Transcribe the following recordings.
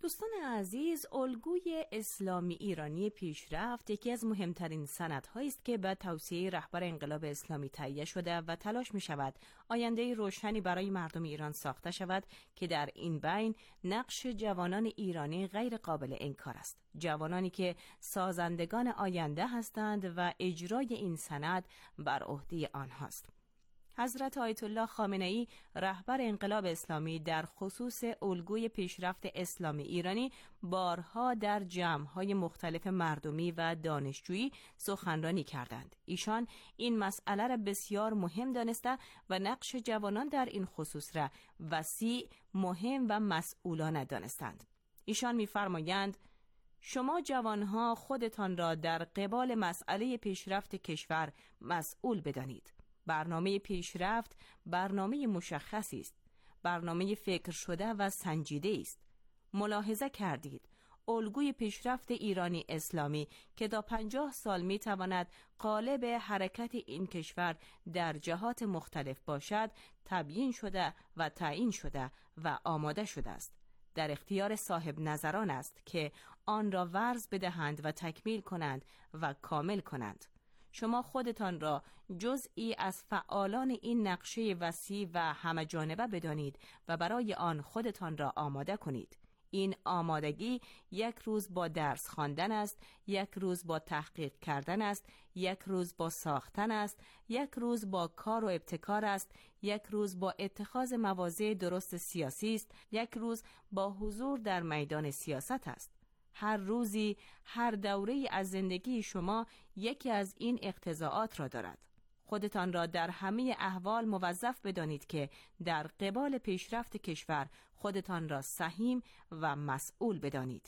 دوستان عزیز، الگوی اسلامی ایرانی پیشرفت یکی از مهمترین سندهایی است که به توصیه رهبر انقلاب اسلامی تهیه شده و تلاش می شود آینده روشنی برای مردم ایران ساخته شود که در این بین نقش جوانان ایرانی غیر قابل انکار است. جوانانی که سازندگان آینده هستند و اجرای این سند بر عهده آنهاست. حضرت آیت الله خامنه‌ای رهبر انقلاب اسلامی در خصوص الگوی پیشرفت اسلامی ایرانی بارها در جمع‌های مختلف مردمی و دانشجویی سخنرانی کردند. ایشان این مسئله را بسیار مهم دانسته و نقش جوانان در این خصوص را وسیع، مهم و مسئولانه دانستند. ایشان می‌فرمایند: شما جوانها خودتان را در قبال مسئله پیشرفت کشور مسئول بدانید. برنامه پیشرفت برنامه مشخصی است، برنامه فکر شده و سنجیده است. ملاحظه کردید الگوی پیشرفت ایرانی اسلامی که تا 50 سال می تواند قالب حرکت این کشور در جهات مختلف باشد تبیین شده و تعیین شده و آماده شده است. در اختیار صاحب نظران است که آن را ورز بدهند و تکمیل کنند و کامل کنند. شما خودتان را جزئی از فعالان این نقشه وسیع و همه جانبه بدانید و برای آن خودتان را آماده کنید. این آمادگی یک روز با درس خواندن است، یک روز با تحقیق کردن است، یک روز با ساختن است، یک روز با کار و ابتکار است، یک روز با اتخاذ مواضع درست سیاسی است، یک روز با حضور در میدان سیاست است. هر روزی، هر دوره‌ای از زندگی شما یکی از این اقتضاعات را دارد. خودتان را در همه احوال موظف بدانید که در قبال پیشرفت کشور خودتان را سهیم و مسئول بدانید.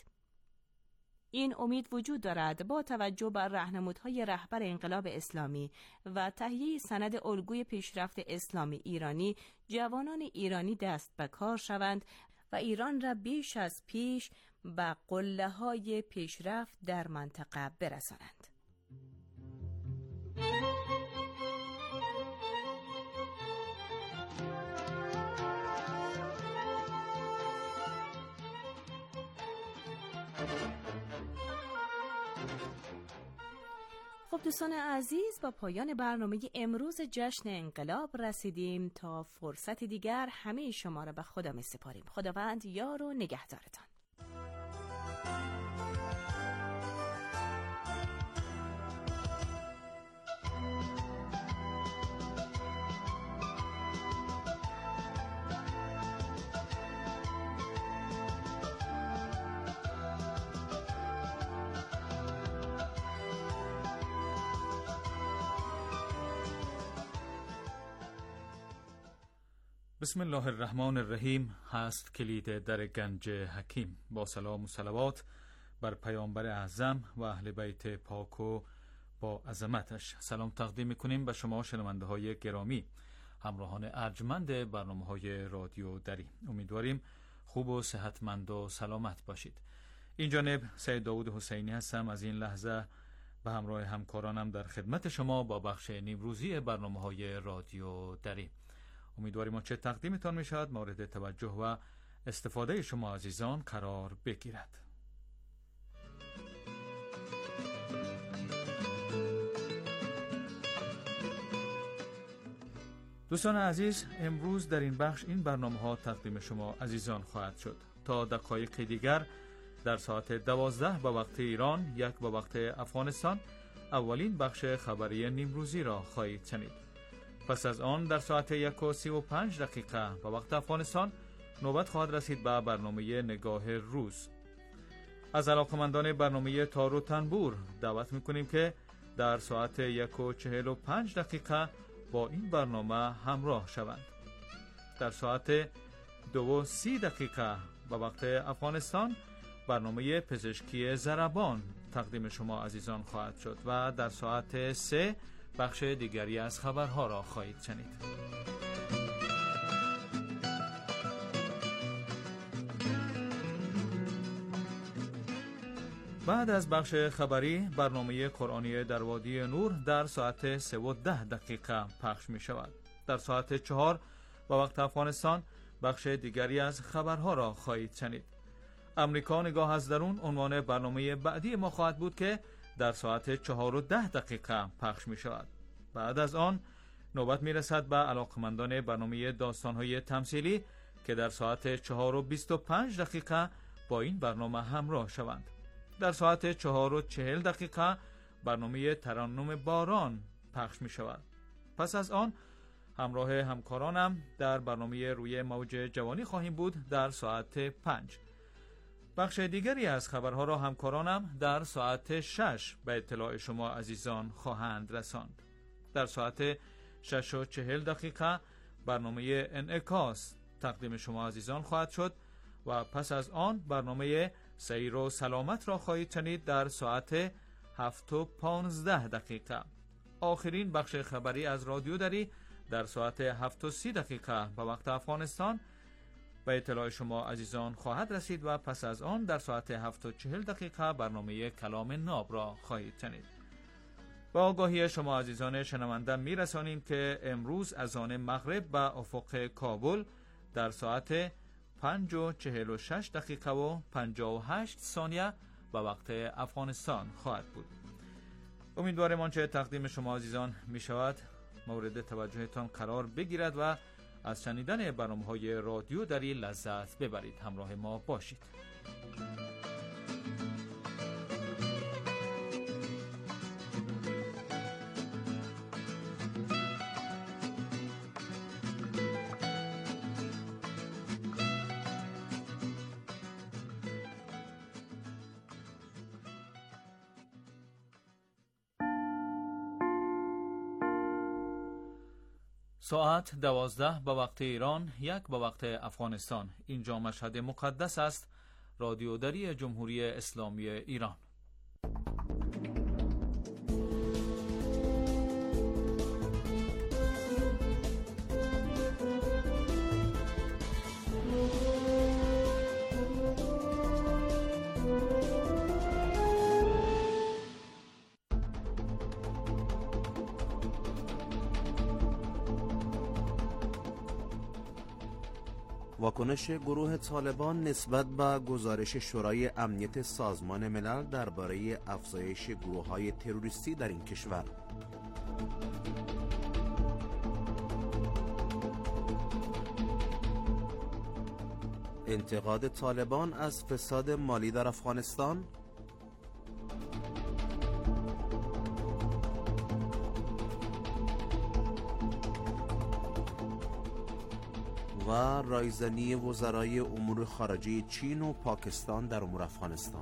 این امید وجود دارد با توجه بر راهنمودهای رهبر انقلاب اسلامی و تهیه سند الگوی پیشرفت اسلامی ایرانی، جوانان ایرانی دست به کار شوند و ایران را بیش از پیش به قله‌های پیشرفت در منطقه برسانند. خب دوستان عزیز، با پایان برنامه امروز جشن انقلاب رسیدیم. تا فرصت دیگر همه شما را به خدا می سپاریم. خداوند یار و نگهدارتان. بسم الله الرحمن الرحیم. هست کلید در گنج حکیم. با سلام و صلوات بر پیامبر اعظم و اهل بیت پاک و با عظمتش سلام تقدیم می‌کنیم به شما شنونده های گرامی، همراهان ارجمند برنامه‌های رادیو دری. امیدواریم خوب و صحتمند و سلامت باشید. این جانب سید داوود حسینی هستم. از این لحظه به همراه همکارانم در خدمت شما با بخش نیمروزی برنامه‌های رادیو دری. امیدواریم آنچه تقدیمتان می شود مورد توجه و استفاده شما عزیزان قرار بگیرد. دوستان عزیز، امروز در این بخش این برنامه ها تقدیم شما عزیزان خواهد شد. تا دقایق دیگر در ساعت 12 به وقت ایران، 1 به وقت افغانستان، اولین بخش خبری نیمروزی را خواهید شنید. پس از آن در ساعت 1:35 به وقت افغانستان نوبت خواهد رسید به برنامه نگاه روز. از علاقمندان برنامه تار و تنبور دعوت میکنیم که در ساعت 1:45 با این برنامه همراه شوند. در ساعت 2:30 به وقت افغانستان برنامه پزشکی ضربان تقدیم شما عزیزان خواهد شد و در ساعت 3 بخش دیگری از خبرها را خواهید شنید. بعد از بخش خبری برنامه قرآنی در وادی نور در ساعت 3:10 پخش می شود. در ساعت 4 به وقت افغانستان بخش دیگری از خبرها را خواهید شنید. امریکا نگاه از درون عنوان برنامه بعدی ما خواهد بود که در ساعت 4:10 پخش می شود. بعد از آن نوبت می رسد به علاقمندان برنامه داستان‌های تمثیلی که در ساعت 4:25 با این برنامه همراه شوند. در ساعت 4:40 برنامه ترنم باران پخش می شود. پس از آن همراه همکارانم در برنامه روی موج جوانی خواهیم بود در ساعت 5. بخش دیگری از خبرها را همکارانم در ساعت 6 به اطلاع شما عزیزان خواهند رساند. در ساعت 6:40 برنامه انعکاس تقدیم شما عزیزان خواهد شد و پس از آن برنامه سیر و سلامت را خواهید شنید در ساعت 7:15. آخرین بخش خبری از رادیو دری در ساعت 7:30 به وقت افغانستان به اطلاع شما عزیزان خواهد رسید و پس از آن در ساعت 7:40 برنامه کلام ناب را خواهید شنید. با آگاهی شما عزیزان شنونده می رسانیم که امروز از آن مغرب به افق کابل در ساعت 5:46 و 58 ثانیه به وقت افغانستان خواهد بود. امیدواریم آنچه تقدیم شما عزیزان می شود مورد توجهتان قرار بگیرد و از شنیدن برنامه‌های رادیو دری لذت ببرید. همراه ما باشید. ساعت 12 به وقت ایران، 1 به وقت افغانستان. اینجا مشهد مقدس است، رادیو دری جمهوری اسلامی ایران. واکنش گروه طالبان نسبت به گزارش شورای امنیت سازمان ملل درباره افزایش گروه‌های تروریستی در این کشور. انتقاد طالبان از فساد مالی در افغانستان. و رایزنی وزرای امور خارجه چین و پاکستان در امور افغانستان.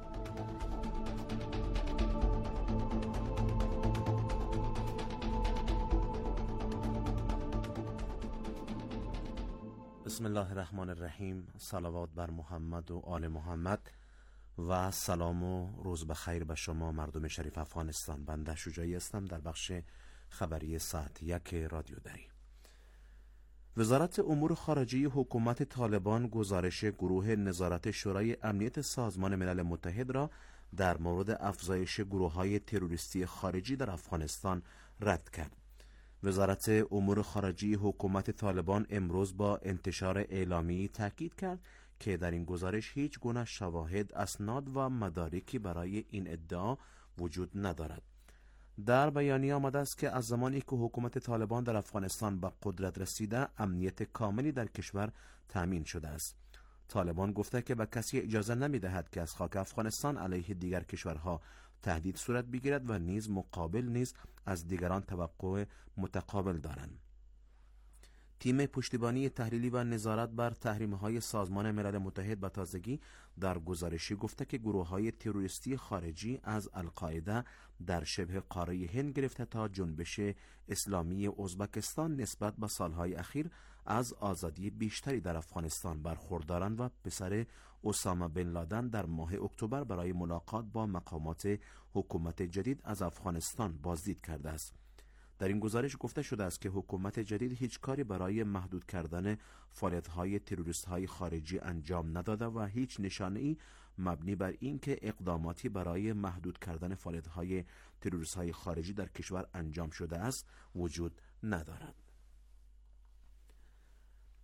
بسم الله الرحمن الرحیم. صلوات بر محمد و آل محمد و سلام و روز بخیر به شما مردم شریف افغانستان. بنده شجاعی هستم در بخش خبری ساعت 1 رادیو دری. وزارت امور خارجه حکومت طالبان گزارش گروه نظارت شورای امنیت سازمان ملل متحد را در مورد افزایش گروه‌های تروریستی خارجی در افغانستان رد کرد. وزارت امور خارجه حکومت طالبان امروز با انتشار اعلامیه‌ای تاکید کرد که در این گزارش هیچ گونه شواهد، اسناد و مدارکی برای این ادعا وجود ندارد. در بیانیه آمده است که از زمانی که حکومت طالبان در افغانستان به قدرت رسیده، امنیت کاملی در کشور تامین شده است. طالبان گفته که به کسی اجازه نمی‌دهد که از خاک افغانستان علیه دیگر کشورها تهدید صورت بگیرد و نیز مقابل نیز از دیگران توقع متقابل دارند. تیم پشتیبانی تحلیلی و نظارت بر تحریم‌های سازمان ملل متحد به تازگی در گزارشی گفته که گروه‌های تروریستی خارجی از القاعده در شبه قاره هند گرفته تا جنبش اسلامی ازبکستان نسبت به سالهای اخیر از آزادی بیشتری در افغانستان برخوردارند و پسر اسامه بن لادن در ماه اکتبر برای ملاقات با مقامات حکومت جدید از افغانستان بازدید کرده است. در این گزارش گفته شده است که حکومت جدید هیچ کاری برای محدود کردن فعالیت‌های تروریست‌های خارجی انجام نداده و هیچ نشانه‌ای مبنی بر این که اقداماتی برای محدود کردن فعالیت‌های تروریست‌های خارجی در کشور انجام شده است وجود ندارد.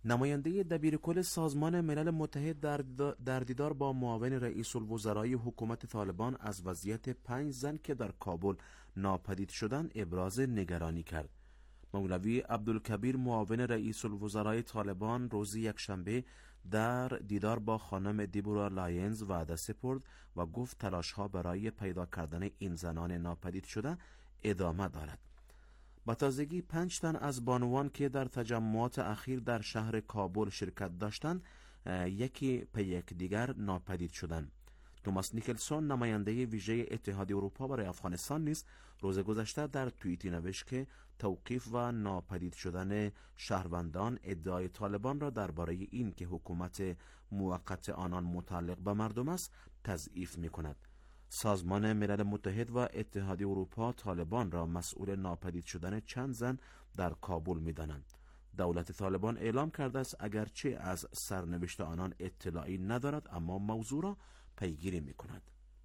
نماینده دبیرکل سازمان ملل متحد در دیدار با معاون رئیس الوزرای حکومت طالبان از وضعیت 5 زن که در کابل ناپدید شدند ابراز نگرانی کرد. مولوی عبدالکبیر معاون رئیس الوزرای طالبان روز یکشنبه در دیدار با خانم دیبورا لاینز وعده سپرد و گفت تلاش‌ها برای پیدا کردن این زنان ناپدید شده ادامه دارد. با تازگی 5 تن از بانوان که در تجمعات اخیر در شهر کابل شرکت داشتند یکی پی یک دیگر ناپدید شدند. توماس نیکلسون نماینده ویژه اتحادیه اروپا برای افغانستان نیز روز گذشته در توییتی نوشت که توقیف و ناپدید شدن شهروندان ادعای طالبان را درباره این که حکومت موقت آنان متعلق به مردم است تضعیف می‌کند. سازمان ملل متحد و اتحادیه اروپا طالبان را مسئول ناپدید شدن چند زن در کابل می‌دانند. دولت طالبان اعلام کرده است اگرچه از سرنوشت آنان اطلاعی ندارد اما موضوع را پیگیری می‌کند.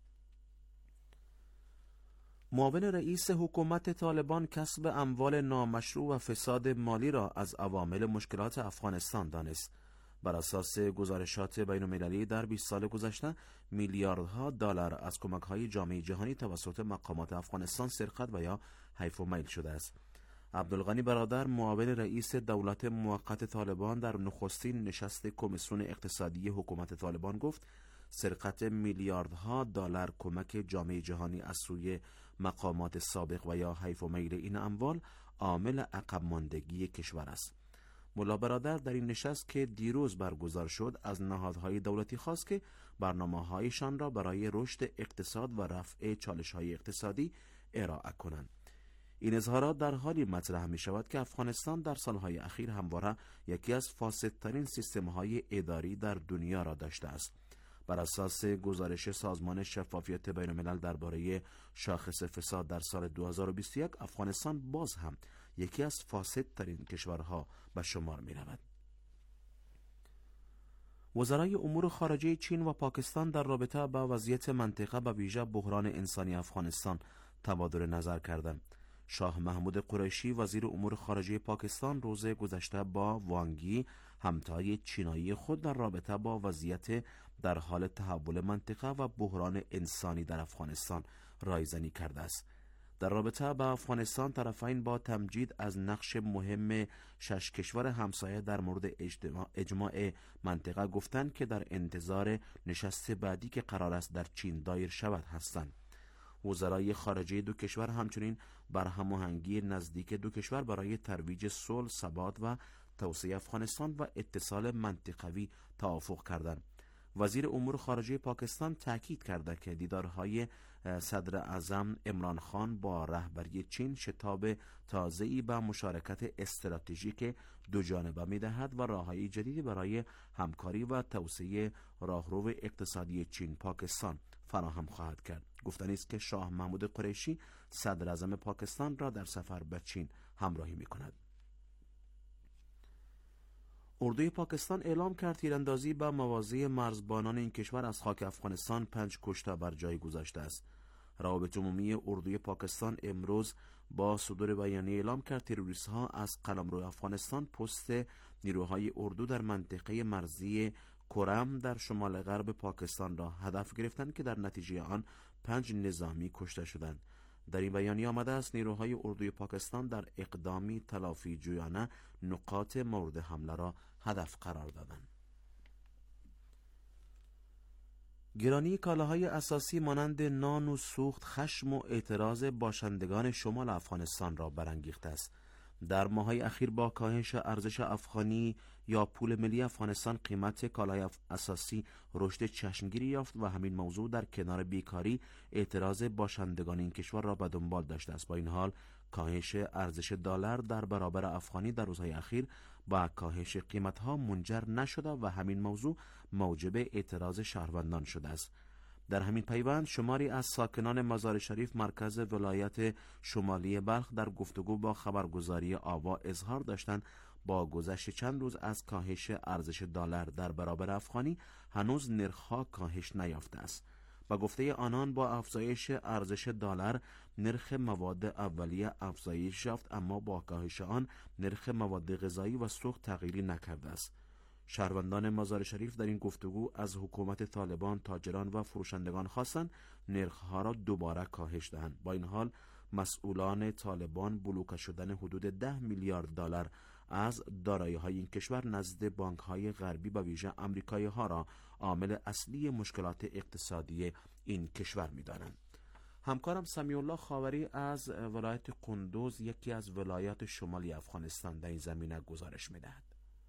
معاون رئیس حکومت طالبان کسب اموال نامشروع و فساد مالی را از عوامل مشکلات افغانستان دانست. بر اساس گزارشات بین‌المللی در 20 سال گذشته میلیاردها دلار از کمک‌های جامعه جهانی توسط مقامات افغانستان سرقت و یا حیف و میل شده است. عبدالغنی برادر معاون رئیس دولت موقت طالبان در نخستین نشست کمیسیون اقتصادی حکومت طالبان گفت سرقت میلیاردها دلار کمک جامعه جهانی از سوی مقامات سابق و یا حیف و میل این اموال عامل عقب ماندگی کشور است. ملا برادر در این نشست که دیروز برگزار شد از نهادهای دولتی خواست که برنامه‌هایشان را برای رشد اقتصاد و رفع چالش‌های اقتصادی ارائه کنند. این اظهارات در حالی مطرح می شود که افغانستان در سالهای اخیر همواره یکی از فاسدترین سیستم‌های اداری در دنیا را داشته است. بر اساس گزارش سازمان شفافیت بین‌الملل درباره شاخص فساد در سال 2021 افغانستان باز هم یکی از فاسدترین کشورها به شمار می رود. وزرای امور خارجه چین و پاکستان در رابطه با وضعیت منطقه و ویژه بحران انسانی افغانستان تبادل نظر کردند. شاه محمود قریشی وزیر امور خارجه پاکستان روز گذشته با وانگی همتای چینایی خود در رابطه با وضعیت در حال تحول منطقه و بحران انسانی در افغانستان رایزنی کرده است. در رابطه با افغانستان طرفین با تمجید از نقش مهم 6 کشور همسایه در مورد اجماع منطقه گفتند که در انتظار نشست بعدی که قرار است در چین دایر شود هستند. وزرای خارجه دو کشور همچنین بر هماهنگی نزدیک دو کشور برای ترویج صلح، ثبات و توسعه افغانستان و اتصال منطقوی توافق کردند. وزیر امور خارجه پاکستان تاکید کرده که دیدارهای صدر اعظم عمران خان با رهبری چین شتاب تازه‌ای به مشارکت استراتژیک دو جانبه می‌دهد و راه‌های جدیدی برای همکاری و توسعه راهرو اقتصادی چین پاکستان فراهم خواهد کرد. گفتنی است که شاه محمود قریشی صدر اعظم پاکستان را در سفر به چین همراهی می‌کند. اردوی پاکستان اعلام کرد تیراندازی به مواضع مرزبانان این کشور از خاک افغانستان 5 کشته بر جای گذاشته است. روابط عمومی اردوی پاکستان امروز با صدور بیانیه اعلام کرد تروریست‌ها از قلمرو افغانستان پست نیروهای اردو در منطقه مرزی کرم در شمال غرب پاکستان را هدف گرفتند که در نتیجه آن 5 نظامی کشته شدند. در این بیانیه آمده است نیروهای اردوی پاکستان در اقدامی تلافی جویانه نقاط مورد حمله را هدف قرار دادند. گرانی کالاهای اساسی مانند نان و سوخت خشم و اعتراض باشندگان شمال افغانستان را برانگیخته است. در ماه‌های اخیر با کاهش ارزش افغانی یا پول ملی افغانستان قیمت کالای اساسی رشد چشمگیری یافت و همین موضوع در کنار بیکاری اعتراض باشندگان این کشور را به دنبال داشته است. با این حال کاهش ارزش دلار در برابر افغانی در روزهای اخیر با کاهش قیمت‌ها منجر نشده و همین موضوع موجب اعتراض شهروندان شده است. در همین پیوند شماری از ساکنان مزار شریف مرکز ولایت شمالی بلخ در گفتگو با خبرگزاری آوا اظهار داشتند با گذشت چند روز از کاهش ارزش دلار در برابر افغانی هنوز نرخ‌ها کاهش نیافته است. و گفته آنان با افزایش ارزش دلار نرخ مواد اولیه افزایش یافت، اما با کاهش آن نرخ مواد غذایی و سوخت تغییری نکرده است. شهروندان مزار شریف در این گفتگو از حکومت طالبان، تاجران و فروشندگان خواستند نرخ‌ها را دوباره کاهش دهند. با این حال مسئولان طالبان بلوکه شدن حدود 10 میلیارد دلار از دارایی‌های این کشور نزد بانک‌های غربی و ویژه آمریکایی‌ها را عامل اصلی مشکلات اقتصادی این کشور می‌دانند. همکارم سمیع الله خاوری از ولایت قندوز، یکی از ولایات شمالی افغانستان، در این زمینه گزارش می‌دهد.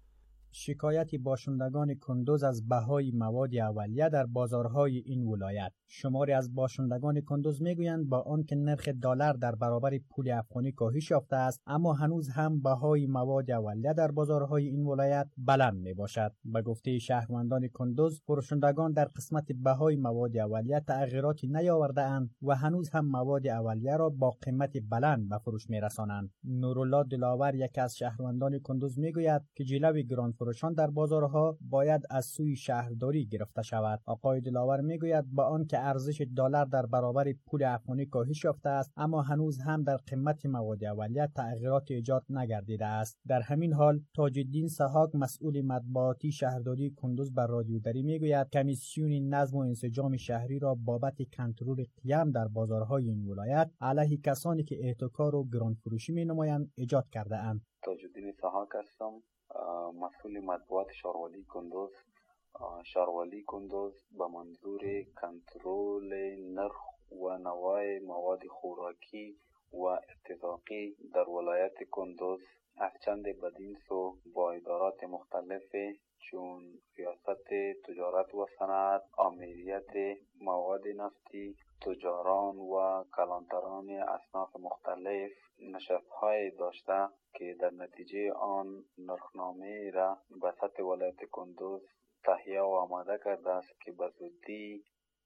شکایت باشندگان کندوز از بهای مواد اولیه در بازارهای این ولایت. شماری از باشندگان کندوز میگویند با آنکه نرخ دلار در برابر پول افغانی کاهش یافته است، اما هنوز هم بهای مواد اولیه در بازارهای این ولایت بلند می باشد. به گفته شهروندان کندوز، فروشندگان در قسمت بهای مواد اولیه تغییراتی نیاورده اند و هنوز هم مواد اولیه را با قیمت بلند به فروش می رسانند. نورالله دلاور، یکی از شهروندان کندوز، میگوید که جلوی گران فروشان در بازارها باید از سوی شهرداری گرفته شود. آقای دلاور میگوید با آنکه ارزش دلار در برابر پول افغانی کاهش یافته است، اما هنوز هم در قیمت مواد اولیه تغییرات ایجاد نگردیده است. در همین حال تاج الدین سحاق، مسئول مطبوعاتی شهرداری کندوز، بر رادیو دری میگوید کمیسیون نظم و انسجام شهری را بابت کنترل قیام در بازارهای این ولایت علیه کسانی که احتکار و گران فروشی مینمایند ایجاد کرده اند. تاج الدین سحاق هستم، مسئول مطبوعات شاروالی کندوز. شاروالی کندوز به منظور کنترل نرخ و نوع مواد خوراکی و ارتزاقی در ولایت کندوز از چند بدین سو با ادارات مختلف چون ریاست تجارت و صنعت، آمریت مواد نفتی، تجاران و کلانتران اصناف مختلف نشست‌های داشته که در نتیجه آن نرخنامه را به سطح ولایت کندوز تهیه و آماده کرده است که به زودی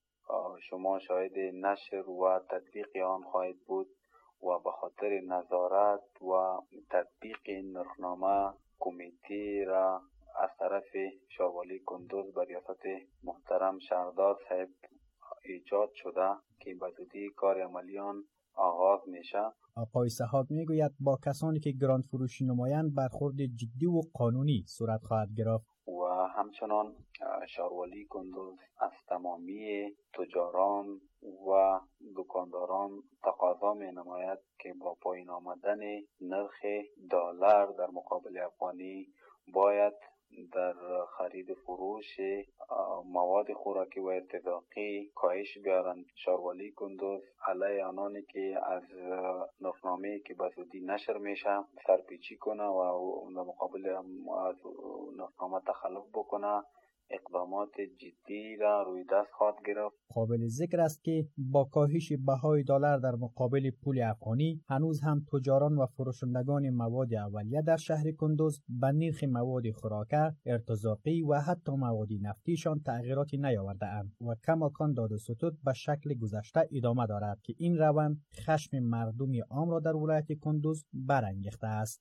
شما شاهد نشر و تطبیق آن خواهید بود و به خاطر نظارت و تطبیق این نرخنامه کمیته را از طرف شاروالی کندوز به ریاست محترم شهردار صاحب ایجاد شده که به زودی کار عملیان آغاز میشه. آقای سحاب میگوید با کسانی که گران فروشی نمایند برخورد جدی و قانونی صورت خواهد گرفت و همچنان شاروالی کندوز از تمامی تجاران و دکانداران تقاضا می نماید که با پایین آمدن نرخ دلار در مقابل افغانی باید در خرید فروش مواد خوراکی و ارتزاقی کاهش بیارند. شاروالی کندوز علیه آنانی که از نرخنامه‌ای که به زودی نشر میشه سرپیچی کنه و در مقابل از نرخنامه تخلف بکنه اقدامات جدی را روی دست خواهد گرفت. قابل ذکر است که با کاهش بهای دلار در مقابل پول افغانی هنوز هم تجاران و فروشندگان مواد اولیه در شهر کندوز به نرخ مواد خوراکی، ارتزاقی و حتی مواد نفتیشان تغییراتی نیاورده اند و کماکان داد و ستود به شکل گذشته ادامه دارد که این روند خشم مردم عام را در ولایت کندوز برانگیخته است.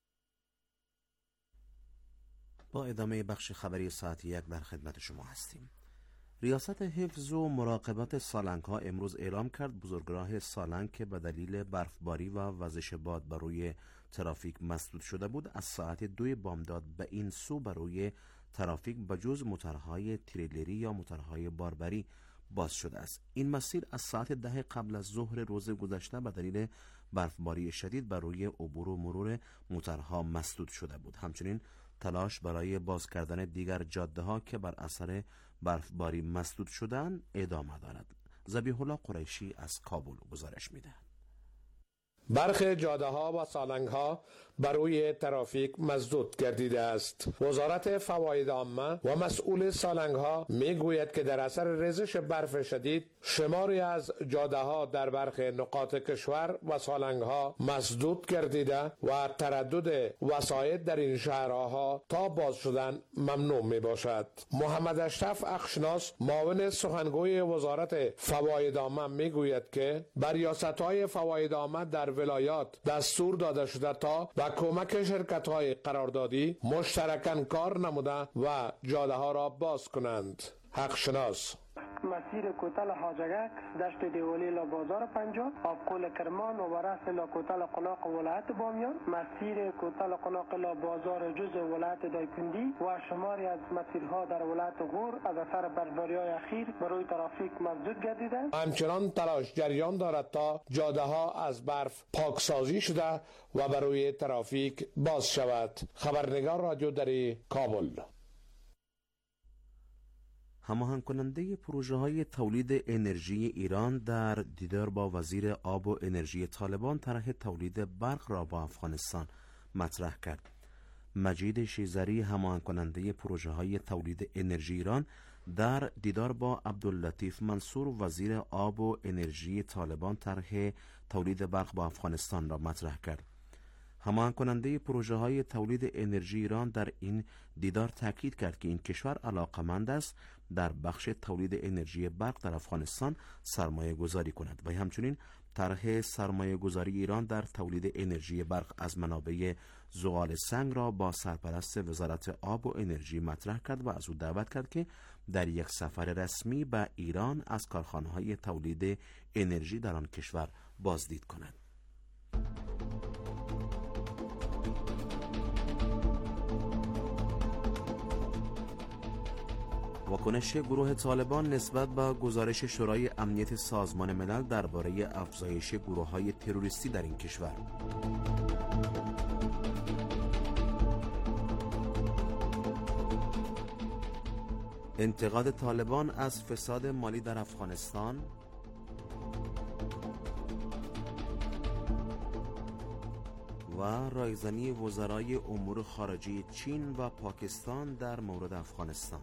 با ادامه بخش خبری ساعت 1 در خدمت شما هستیم. ریاست حفظ و مراقبت سالنگ‌ها امروز اعلام کرد بزرگراه سالنگ که به دلیل برفباری و وزش باد بر روی ترافیک مسدود شده بود از ساعت 2 بامداد به این سو بر روی ترافیک به جز موتورهای تریلری یا موتورهای باربری باز شده است. این مسیر از ساعت 10 قبل از ظهر روز گذشته به دلیل برفباری شدید بر روی عبور و مرور موتورها مسدود شده بود. همچنین تلاش برای باز کردن دیگر جاده ها که بر اثر برفباری مسدود شدند ادامه دارد. ذبیح الله قریشی از کابل گزارش می‌دهد. برخی جاده ها و سالنگ ها بر روی ترافیک مسدود گردیده است. وزارت فواید عامه و مسئول سالنگ ها می گوید که در اثر ریزش برف شدید شماری از جاده ها در برخی نقاط کشور و سالنگ ها مسدود گردیده و تردد وسایط در این شهرها تا باز شدن ممنوع می باشد. محمد اشرف اخشناس معاون سخنگوی وزارت فواید عامه می گوید که بر ریاست‌های فواید عامه در ولایات دستور داده شده تا با کمک شرکت‌های قراردادی مشترکاً کار نموده و جاده ها را باز کنند. حق شناس مسیر کوتل حاجگک، دشت دیولی لا بازار پنجاب، آبکول کرمان و ورس لا کوتل قلاق ولایت بامیان، مسیر کوتل قلاق لا بازار جز ولایت دایکندی و شماری از مسیرها در ولایت غور از اثر برفباری‌های اخیر برای ترافیک مسدود گردیده. همچنان تلاش جریان دارد تا جاده ها از برف پاکسازی شده و برای ترافیک باز شود. خبرنگار رادیو دری کابل. هماهنگ کننده پروژه های تولید انرژی ایران در دیدار با وزیر آب و انرژی طالبان طرح تولید برق را با افغانستان مطرح کرد. مجید شیزری، هماهنگ کننده پروژه های تولید انرژی ایران، در دیدار با عبداللطیف منصور وزیر آب و انرژی طالبان طرح تولید برق با افغانستان را مطرح کرد. هماهنگ کننده پروژه های تولید انرژی ایران در این دیدار تاکید کرد که این کشور علاقمند است در بخش تولید انرژی برق در افغانستان سرمایه گذاری کند و همچنین طرح سرمایه گذاری ایران در تولید انرژی برق از منابع زغال سنگ را با سرپرست وزارت آب و انرژی مطرح کرد و از او دعوت کرد که در یک سفر رسمی به ایران از کارخانه‌های تولید انرژی در آن کشور بازدید کند. واکنش گروه طالبان نسبت به گزارش شورای امنیت سازمان ملل درباره افزایش گروه‌های تروریستی در این کشور. انتقاد طالبان از فساد مالی در افغانستان. و رایزنی وزرای امور خارجه چین و پاکستان در مورد افغانستان.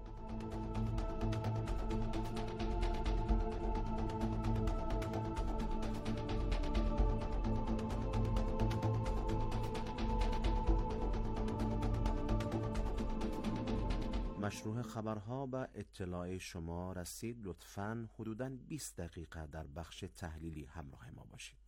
مشروع خبرها به اطلاع شما رسید. لطفاً حدوداً 20 دقیقه در بخش تحلیلی همراه ما باشید.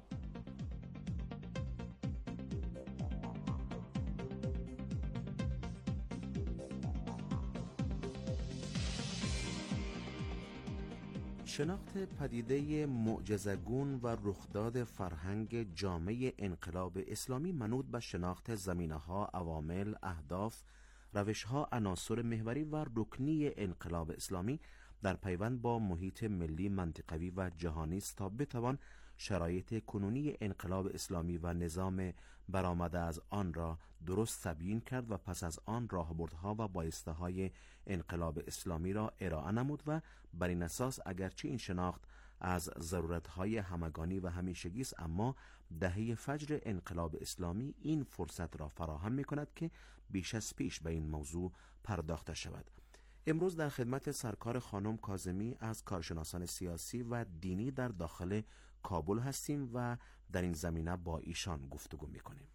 شناخت پدیده معجزه‌گون و رخداد فرهنگ جامع انقلاب اسلامی منوط به شناخت زمینه‌ها، عوامل، اهداف، روش‌ها، عناصر محوری و رکنی انقلاب اسلامی در پیوند با محیط ملی، منطقوی و جهانی است تا بتوان شرایط کنونی انقلاب اسلامی و نظام برآمده از آن را درست تبیین کرد و پس از آن راهبردها و بایسته‌های انقلاب اسلامی را ارائه نمود و بر این اساس اگرچه این شناخت از ضرورت‌های همگانی و همیشگی است، اما دهه فجر انقلاب اسلامی این فرصت را فراهم می‌کند که بیش از پیش به این موضوع پرداخته شود. امروز در خدمت سرکار خانم کاظمی از کارشناسان سیاسی و دینی در داخل کابل هستیم و در این زمینه با ایشان گفتگو می‌کنیم.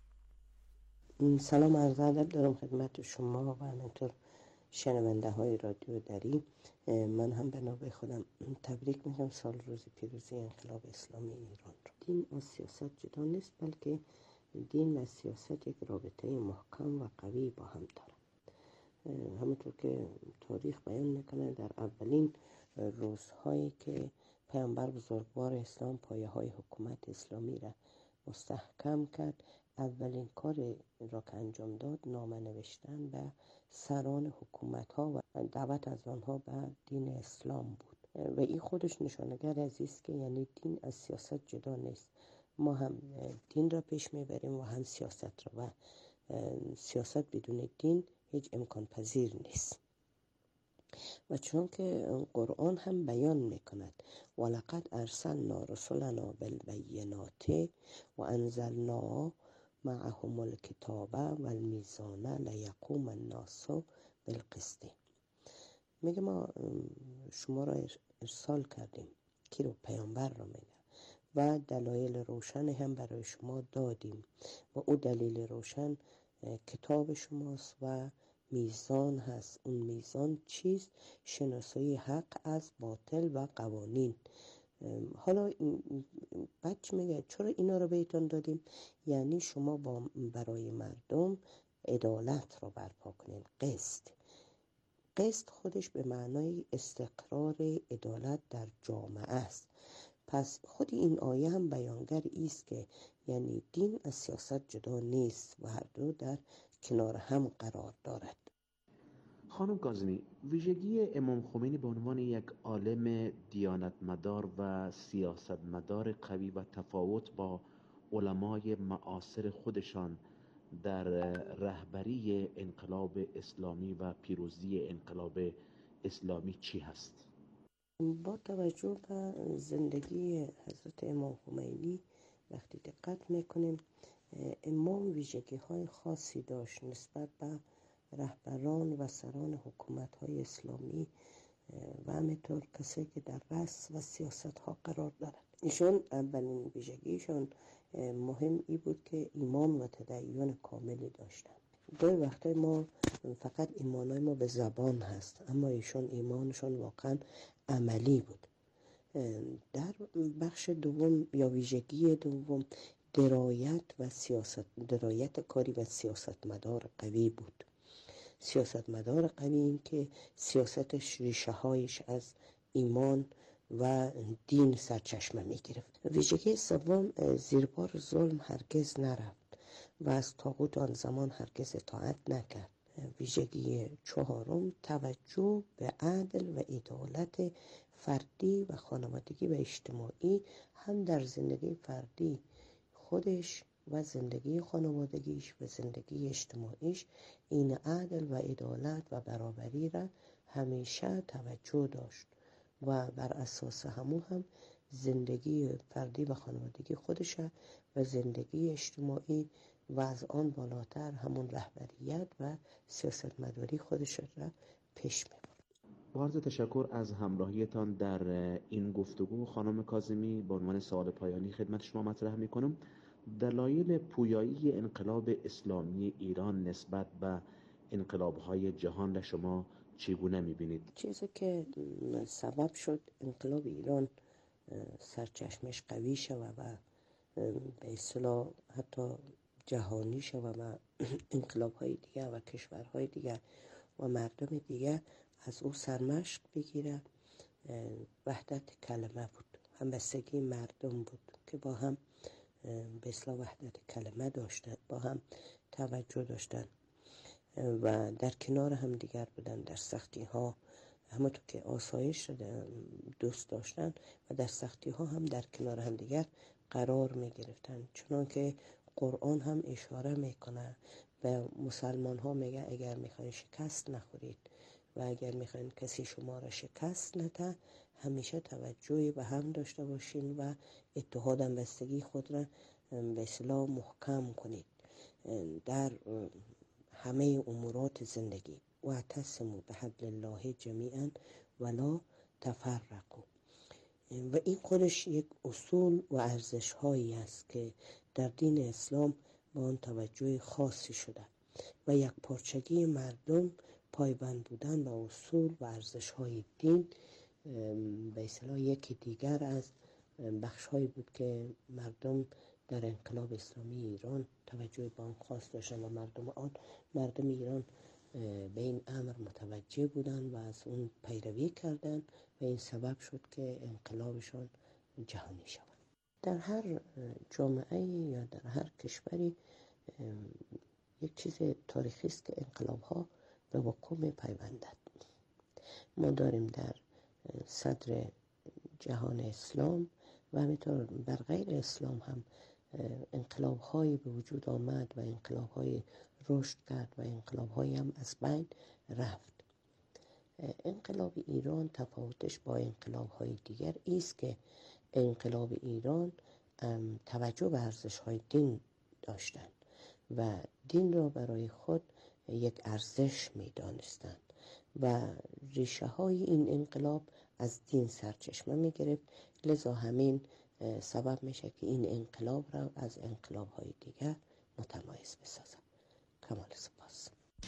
سلام عرض ادب دارم خدمت شما و همینطور شنونده های رادیو دری. من هم به نوبه خودم تبریک میگم سال روز پیروزی انقلاب اسلامی ایران رو. دین از سیاست جدا نیست، بلکه دین و سیاست یک رابطه محکم و قوی با هم دارن. همونطور که تاریخ بیان میکنه در اولین روزهایی که پیامبر بزرگوار اسلام پایه های حکومت اسلامی را مستحکم کرد، اولین کار را که انجام داد نامه نوشتن به سران حکومت ها و دعوت از آنها به دین اسلام بود و این خودش نشانگر از است که یعنی دین از سیاست جدا نیست. ما هم دین را پیش میبریم و هم سیاست را، و سیاست بدون دین هیچ امکان پذیر نیست. و چون که قرآن هم بیان میکند ولقد ارسلنا رسلنا بالبینات و انزلنا معهم الکتاب والمیزان لیقوم الناس بالقسط. میگه ما شما را ارسال کردیم، کی رو؟ پیامبر را میگه، و دلایل روشن هم برای شما دادیم و او دلیل روشن کتاب شماست و میزان هست. اون میزان چیست؟ شناسایی حق از باطل و قوانین. حالا بچه میگه چرا اینا رو بهتون دادیم؟ یعنی شما برای مردم عدالت رو برپا کنین، قسط. قسط خودش به معنای استقرار عدالت در جامعه است. پس خود این آیه هم بیانگر است که یعنی دین از سیاست جدا نیست و هر دو در کنار هم قرار دارد. خانم کاظمی، ویژگی امام خمینی به عنوان یک عالم دیانتمدار و سیاستمدار قوی و تفاوت با علمای معاصر خودشان در رهبری انقلاب اسلامی و پیروزی انقلاب اسلامی چی هست؟ با توجه به زندگی حضرت امام خمینی وقتی دقت میکنیم، امام ویژگی های خاصی داشت نسبت به رهبران و سران حکومت های اسلامی و همینطور کسی که در رأس و سیاست ها قرار دارد. ایشان اولین ویژگیشان مهم ای بود که ایمان و تدین کاملی داشتند. گاهی وقتا ما فقط ایمانای ما به زبان هست، اما ایشان ایمانشان واقعا عملی بود. در بخش دوم یا ویژگی دوم درایت کاری و سیاستمدار قوی بود. سیاستمدار قوی این که سیاستش ریشه هایش از ایمان و دین سرچشمه می گرفت. ویژگی سوم، زیربار ظلم هرگز نرفت و از طاغوت آن زمان هرگز اطاعت نکرد. ویژگی چهارم، توجه به عدل و عدالت فردی و خانوادگی و اجتماعی، هم در زندگی فردی خودش و زندگی خانوادگیش و زندگی اجتماعیش این عدل و عدالت و برابری را همیشه توجه داشت و بر اساس همون هم زندگی فردی و خانوادگی خودش و زندگی اجتماعی و از آن بالاتر همون رهبریت و سیاستمداری خودش را پیش می‌برد. با عرض تشکر از همراهیتان در این گفتگو خانم کاظمی، به عنوان سوال پایانی خدمت شما مطرح می‌کنم. دلایل پویایی انقلاب اسلامی ایران نسبت به انقلاب‌های جهان را شما چگونه می‌بینید؟ چیزی که سبب شد انقلاب ایران سرچشمش قوی شود و به اصطلاح حتی جهانی شود و انقلاب‌های دیگر و کشورهای دیگر و مردم دیگر از او سرمشق بگیره، وحدت کلمه بود، همبستگی مردم بود که با هم به اصطلاح وحدت کلمه داشتن، با هم توجه داشتن و در کنار هم دیگر بودن در سختی ها، همونطور که آسایش دوست داشتن و در سختی ها هم در کنار هم دیگر قرار می گرفتن. چنان که قرآن هم اشاره میکنه و مسلمان ها میگه اگر میخواین شکست نخورید و اگر میخواین کسی شما را شکست نده، همیشه توجهی به هم داشته باشین و اتحاد همبستگی خود را به اصطلاح محکم کنید در همه امورات زندگی. و اعتصموا بحبل الله جمیعا ولا تفرقوا. و این خودش یک اصول و ارزش هایی است که در دین اسلام با آن توجه خاصی شده و یک پارچگی مردم، پایبند بودن به اصول و ارزش های دین به اصطلاح یکی دیگر از بخش هایی بود که مردم در انقلاب اسلامی ایران توجه به آن خاص داشتن و مردم ایران به این امر متوجه بودن و از اون پیروی کردن و این سبب شد که انقلابشان جهانی شود. در هر جامعه یا در هر کشوری یک چیز تاریخی است که انقلاب ها به وقوع می پیوندد. ما داریم در صدر جهان اسلام و همینطور در غیر اسلام هم انقلاب هایی به وجود آمد و انقلاب های رشد کرد و انقلاب هایی هم از بین رفت. انقلاب ایران تفاوتش با انقلاب های دیگر است که انقلاب ایران توجه به ارزش های دین داشتند و دین را برای خود یک ارزش می دانستند و ریشه های این انقلاب از دین سرچشمه می گرفت. لذا همین سبب میشه که این انقلاب را از انقلاب های دیگر متمایز بسازد. کمال سپاس.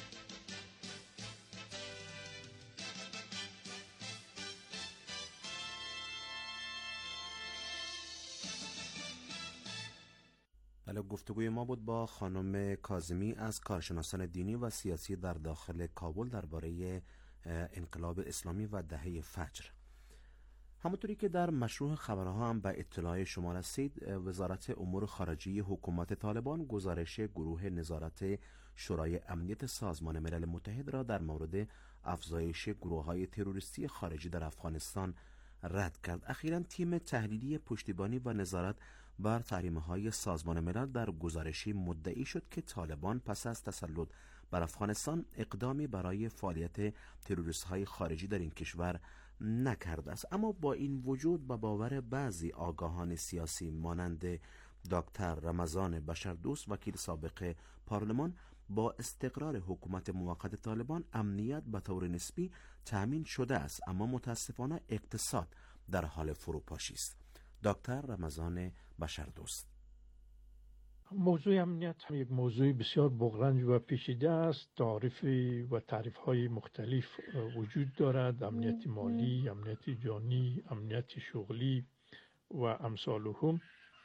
بله، گفتگوی ما بود با خانم کاظمی از کارشناسان دینی و سیاسی در داخل کابل درباره انقلاب اسلامی و دهه فجر. همونطوری که در مشروع خبرها هم به اطلاع شما رسید، وزارت امور خارجه حکومت طالبان گزارش گروه نظارت شورای امنیت سازمان ملل متحد را در مورد افزایش گروه‌های تروریستی خارجی در افغانستان رد کرد. اخیراً تیم تحلیلی پشتیبانی و نظارت بر تحریم‌های سازمان ملل در گزارشی مدعی شد که طالبان پس از تسلط بر افغانستان اقدامی برای فعالیت تروریست‌های خارجی در این کشور نکرده است. اما با این وجود به باور بعضی آگاهان سیاسی مانند دکتر رمضان بشردوست، وکیل سابق پارلمان، با استقرار حکومت موقت طالبان امنیت به طور نسبی تأمین شده است، اما متاسفانه اقتصاد در حال فروپاشی است. دکتر رمضان بشردوست: موضوع امنیت یک موضوع بسیار بغرنج و پیچیده است. تعریف‌های مختلف وجود دارد: امنیت مالی، امنیت جانی، امنیت شغلی و امثالهم.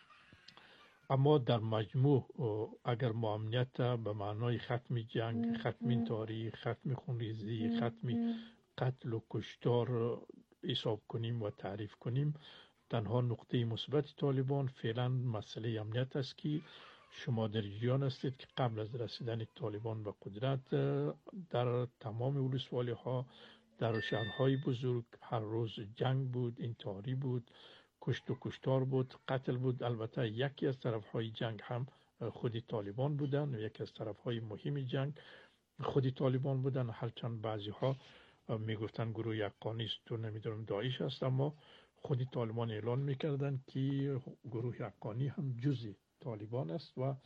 اما در مجموع اگر ما امنیت به معنای ختم جنگ، ختم انتحاری، ختم خونریزی، ختم قتل و کشتار حساب کنیم و تعریف کنیم، تنها نقطه مثبت طالبان فعلا مسئله امنیت است که شما در جریان هستید که قبل از رسیدن طالبان به قدرت در تمام ولسوالی ها، در شهرهای بزرگ هر روز جنگ بود، انتحاری بود، کشت و کشتار بود، قتل بود. البته یکی از طرفهای جنگ هم خودی طالبان بودن و یکی از طرفهای مهم جنگ خودی طالبان بودن، هرچند بعضی ها میگفتن گروه حقانی است و نمیدونم داعش است، اما خودی طالبان اعلان میکردن که گروه حقانی هم جزئی طالبان است و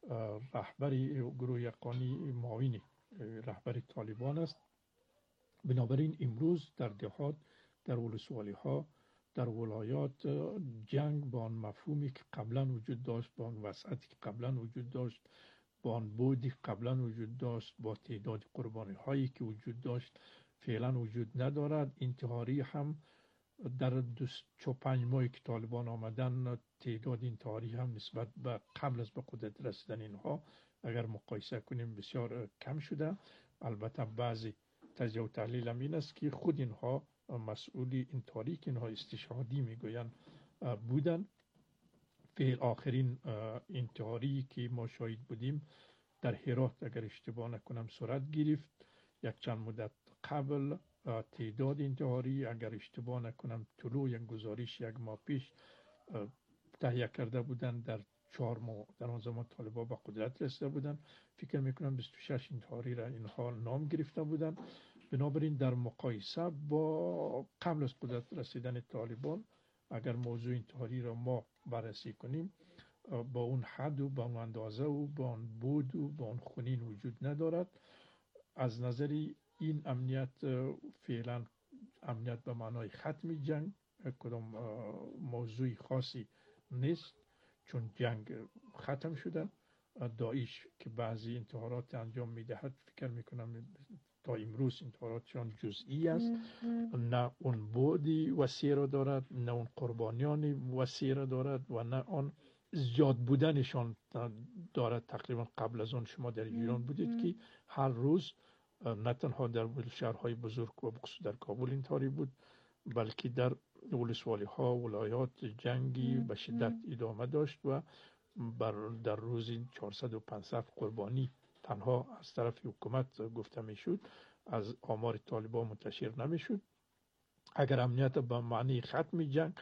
رهبری گروه حقانی معاون رهبری طالبان است. بنابراین امروز در دهات، در ولسوالی ها، در ولایات جنگ با آن مفهومی که قبلا وجود داشت، با آن وسعتی که قبلا وجود داشت، با آن بودی که قبلا وجود داشت، با تعداد قربانی هایی که وجود داشت فعلا وجود ندارد. انتحاری هم در 4-5 ماهی که طالبان آمدن تعداد انتحاری هم نسبت به قبل از به قدرت رسیدن اینها اگر مقایسه کنیم بسیار کم شده. البته بعضی تجزیه و تحلیل هم این است که خود اینها مسئولی انتحاری که اینها استشهادی میگویند بودن. آخرین انتحاری که ما شاهد بودیم در هرات اگر اشتباه نکنم صورت گرفت یک چند مدت قبل. تعداد انتحاری اگر اشتباه نکنم طلوع یک گزارش 1 ماه پیش تهیه کرده بودن، در 4 ماه در آن زمان طالبان به قدرت رسیده بودن، فکر میکنم 26 انتحاری را اینها نام گرفته بودن. بنابراین در مقایسه با قبل از قدرت رسیدن طالبان اگر موضوع انتحاری را ما بررسی کنیم با اون حد و با اون اندازه و با اون بود و با اون خونین وجود ندارد. از نظری این امنیت فعلا امنیت به معنای ختم جنگ کدام موضوع خاصی نیست، چون جنگ ختم شده. داعش که بعضی انتحارات انجام میدهد فکر میکنم تا امروز انتحاراتشان جزئی است، نه اون بودی وسیع را دارد، نه اون قربانیان وسیع را دارد و نه آن زیاد بودنشان دارد. تقریبا قبل از آن شما در ایران بودید که هر روز نه تنها در شهرهای بزرگ و بخصوص در کابل انتحاری بود، بلکه در ولسوالی ها ولایات جنگی به شدت ادامه داشت و در روزی 400 و 500 قربانی تنها از طرف حکومت گفته میشد، از آمار طالبان منتشر نمیشد. اگر امنیت به معنی ختم جنگ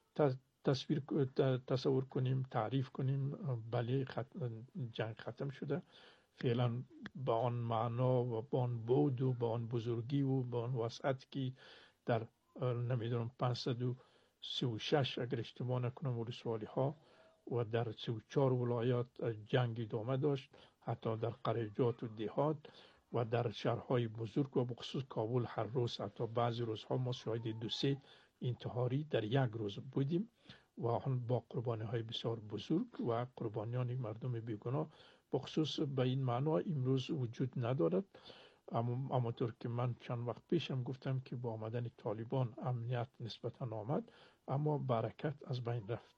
تصور کنیم، تعریف کنیم، بله جنگ ختم شده. فعلا با آن معنا و با آن بود و با آن بزرگی و با آن وسعت که در نمیدونم 536 اگر اشتباه نکنم ولسوالی ها و در 34 ولایات جنگ ادامه داشت، حتی در قریجات و دهات و در شهرهای بزرگ و بخصوص کابل هر روز، حتی بعضی روزها ما شاهد 2-3 انتحاری در یک روز بودیم و آن با قربانی های بسیار بزرگ و قربانیان مردم بیگناه بخصوص به این معنا امروز وجود ندارد. اما طور که من چند وقت پیشم گفتم که با آمدن طالبان امنیت نسبتا آمد، اما برکت از بین رفت.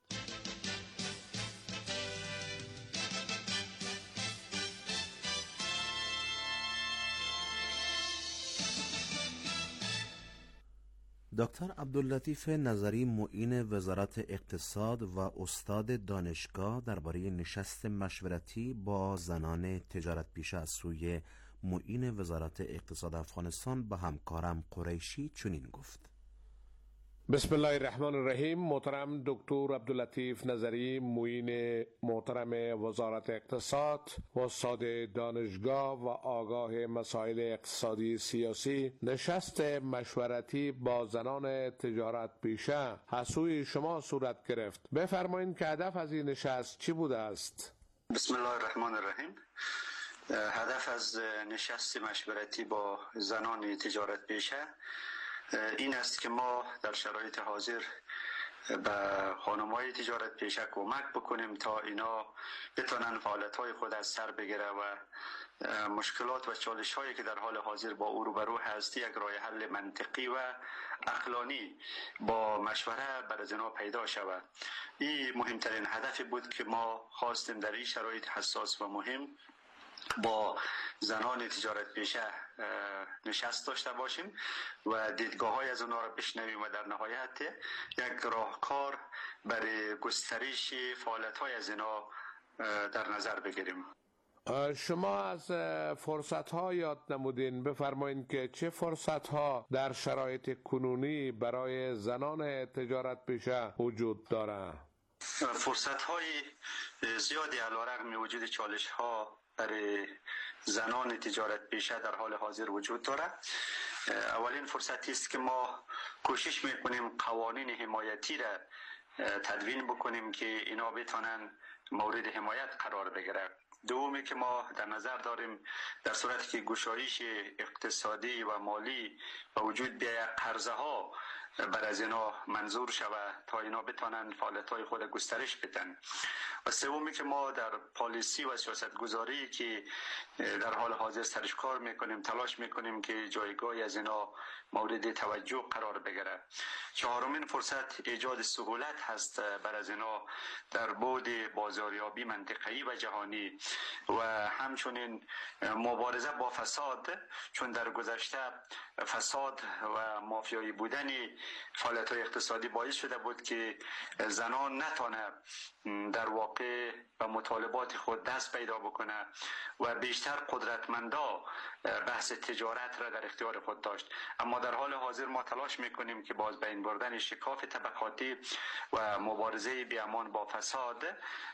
دکتر عبداللطیف نظری، معین وزارت اقتصاد و استاد دانشگاه، درباره نشست مشورتی با زنان تجارت پیشه از سوی معین وزارت اقتصاد افغانستان به همکارم قریشی چنین گفت: بسم الله الرحمن الرحیم. محترم دکتر عبداللطیف نظری، معین محترم وزارت اقتصاد و استاد دانشگاه و آگاه مسائل اقتصادی سیاسی، نشست مشورتی با زنان تجارت پیشه از سوی شما صورت گرفت. بفرمایید که هدف از این نشست چی بوده است؟ بسم الله الرحمن الرحیم. هدف از نشست مشورتی با زنان تجارت پیشه این است که ما در شرایط حاضر به خانم‌های تجارت پیشه کمک بکنیم تا اینا بتونن فعالیت‌های خود از سر بگیره و مشکلات و چالش‌هایی که در حال حاضر با او روبرو هست یک راه حل منطقی و عقلانی با مشوره برای اینا پیدا شود. این مهمترین هدفی بود که ما خواستیم در این شرایط حساس و مهم با زنان تجارت پیشه نشست داشته باشیم و دیدگاه های از اونها را بشنویم و در نهایت یک راهکار برای گسترش فعالیت های از اینا در نظر بگیریم. شما از فرصت ها یاد نمودین. بفرمایید که چه فرصت ها در شرایط کنونی برای زنان تجارت پیشه وجود داره؟ فرصت های زیادی علیرغم وجود چالش ها برای زنان تجارت پیشه در حال حاضر وجود دارد. اولین فرصتی است که ما کوشش میکنیم قوانین حمایتی را تدوین بکنیم که اینا بتونن مورد حمایت قرار بگیره. دومی که ما در نظر داریم در صورتی که گشایش اقتصادی و مالی و وجود بیاید قرضه ها بر از اینا منظور شود تا اینا بتونن فعالیت‌های خود گسترش بدن. و سومی که ما در پالیسی و سیاست گذاری که در حال حاضر سرش کار میکنیم تلاش میکنیم که جایگاهی از اینا مورد توجه قرار بگیره. چهارمین فرصت ایجاد سهولت هست بر از اینا در بعد بازاریابی منطقه‌ای و جهانی و همچنین مبارزه با فساد، چون در گذشته فساد و مافیایی بودن فعالیت‌های اقتصادی باعث شده بود که زنان نتونه در واقع به مطالبات خود دست پیدا بکنه و بیشتر قدرتمندا بحث تجارت را در اختیار خود داشت. اما در حال حاضر ما تلاش میکنیم که باز بین بردن شکاف طبقاتی و مبارزه بیامان با فساد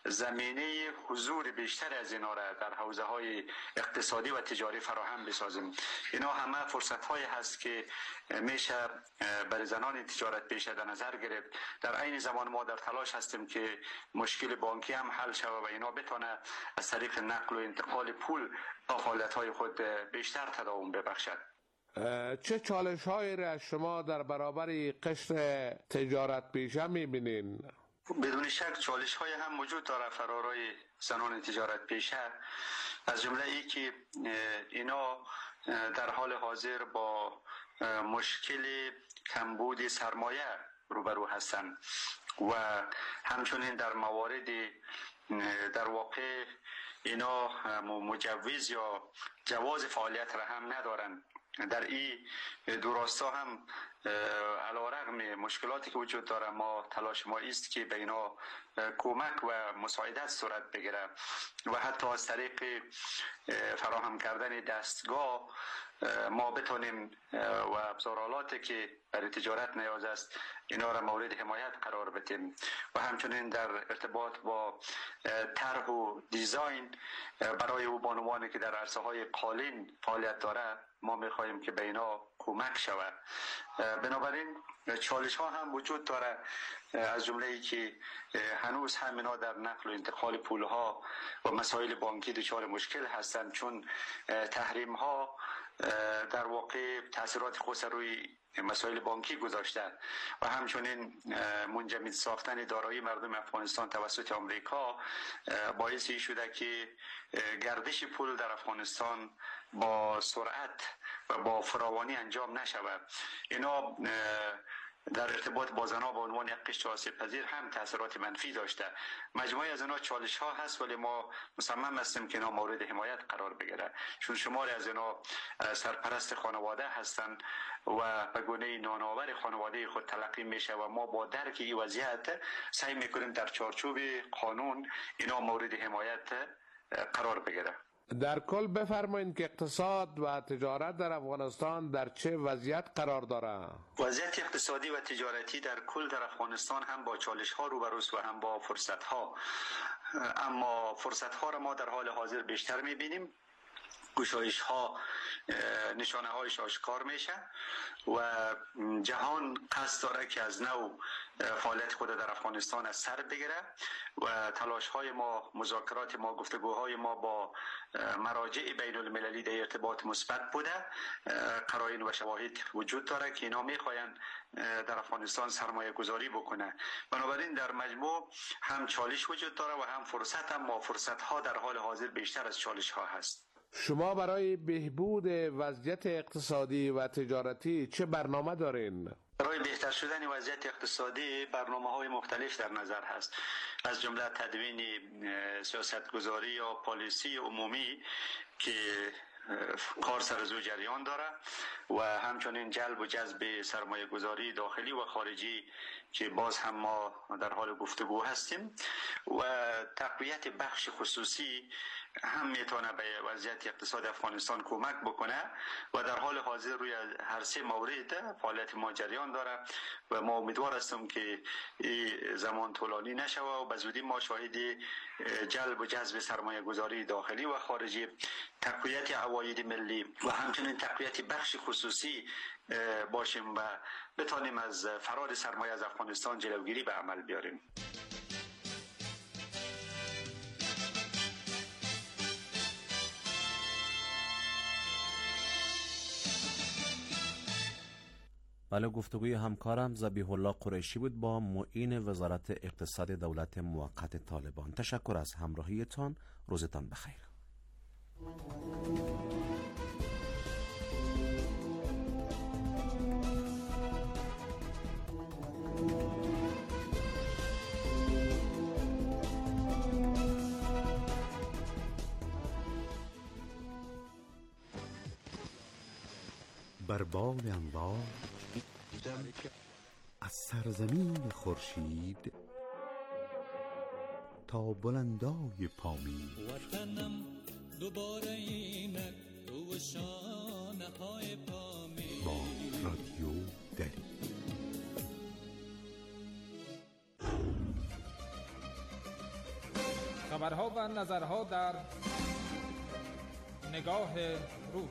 زمینه حضور بیشتر از اینا را در حوزه های اقتصادی و تجاری فراهم بسازیم. اینا همه فرصت های هست که میشه برای زنان تجارت پیشه در نظر گرفت. در عین زمان ما در تلاش هستیم که مشکل بانکی هم حل شود و اینا بتونه از طریق نقل و انتقال پول با فعالیت‌های خود بیشتر تداوم ببخشد. چه چالش‌هایی را شما در برابر قشر تجارت پیشه می‌بینین؟ بدون شک چالش‌های هم وجود داره فرارای زنان تجارت پیشه، از جمله ای که اینا در حال حاضر با مشکل کمبود سرمایه روبرو هستند و همچنین در موارد در واقع اینا مجوز یا جواز فعالیت را هم ندارن. در این دو راستا هم علیرغم مشکلاتی که وجود داره ما تلاش ما است که به اینا کمک و مساعدت صورت بگیره و حتی از طریق فراهم کردن دستگاه ما بتونیم و ابزارالاتی که برای تجارت نیاز است اینا را مورد حمایت قرار بدیم و همچنین در ارتباط با طرح و دیزاین برای او بانوانی که در عرصه های قالین فعالیت داره ما میخواهیم که به اینا کمک شود. بنابراین چالش ها هم وجود داره، از جمله ای که هنوز هم اینا در نقل و انتقال پول ها و مسائل بانکی دچار مشکل هستند، چون تحریم ها در واقع تاثیرات خاص روی مسائل بانکی گذاشته و همچنین منجمد ساختن دارایی مردم افغانستان توسط آمریکا باعث شده که گردش پول در افغانستان با سرعت و با فراوانی انجام نشود. اینا در ارتباط با زنان به عنوان یک قشر آسیب پذیر هم تاثیرات منفی داشته. مجموعه از اینا چالش ها هست، ولی ما مصمم هستیم که اینا مورد حمایت قرار بگیره، چون شماری از اینا سرپرست خانواده هستند و به گونه نانآور خانواده خود تلقی میشه و ما با درک این وضعیت سعی میکنیم در چارچوب قانون اینا مورد حمایت قرار بگیره. در کل بفرمایید که اقتصاد و تجارت در افغانستان در چه وضعیت قرار داره؟ وضعیت اقتصادی و تجارتی در کل در افغانستان هم با چالش ها روبروست و هم با فرصت ها، اما فرصت ها را ما در حال حاضر بیشتر میبینیم. گشایش ها نشانه هایش آشکار میشه و جهان قصد داره که از نو فعالیت خود در افغانستان از سر بگیره و تلاش های ما، مذاکرات ما، گفتگوهای ما با مراجع بین المللی در ارتباط مثبت بوده. قرائن و شواهد وجود داره که اینا میخواین در افغانستان سرمایه گذاری بکنه. بنابراین در مجموع هم چالش وجود داره و هم فرصت، اما فرصت ها در حال حاضر بیشتر از چالش ها هست. شما برای بهبود وضعیت اقتصادی و تجارتی چه برنامه دارین؟ برای بهتر شدن وضعیت اقتصادی برنامه‌های مختلف در نظر هست، از جمله تدوین سیاستگذاری یا پالیسی عمومی که کار سر زو جریان داره و همچنین جلب و جذب سرمایه گذاری داخلی و خارجی که باز هم ما در حال گفتگو هستیم و تقویت بخش خصوصی هم میتونه به وضعیت اقتصاد افغانستان کمک بکنه و در حال حاضر روی هر سه مورد فعالیت ما جریان داره و ما امیدوار هستیم که این زمان طولانی نشه و به زودی ما شاهد جلب و جذب سرمایه گذاری داخلی و خارجی، تقویت عواید ملی و همچنین تقویت بخش خصوصی باشیم و بتانیم از فرار سرمایه از افغانستان جلوگیری به عمل بیاریم. بله، گفتگوی همکارم ذبیح الله قریشی بود با معین وزارت اقتصاد دولت موقت طالبان. تشکر از همراهیتان، روزتان بخیر. بر بال انوار از سرزمین خورشید تا بلندای پامین، وطنم دوباره اینک تو شانه های پامین، با رادیو دری. خبرها و نظرها در نگاه روز.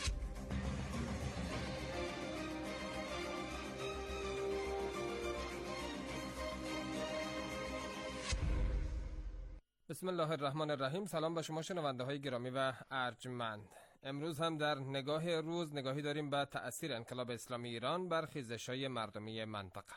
بسم الله الرحمن الرحیم. سلام به شما شنونده های گرامی و ارجمند. امروز هم در نگاه روز نگاهی داریم به تأثیر انقلاب اسلامی ایران بر خیزش‌های مردمی منطقه.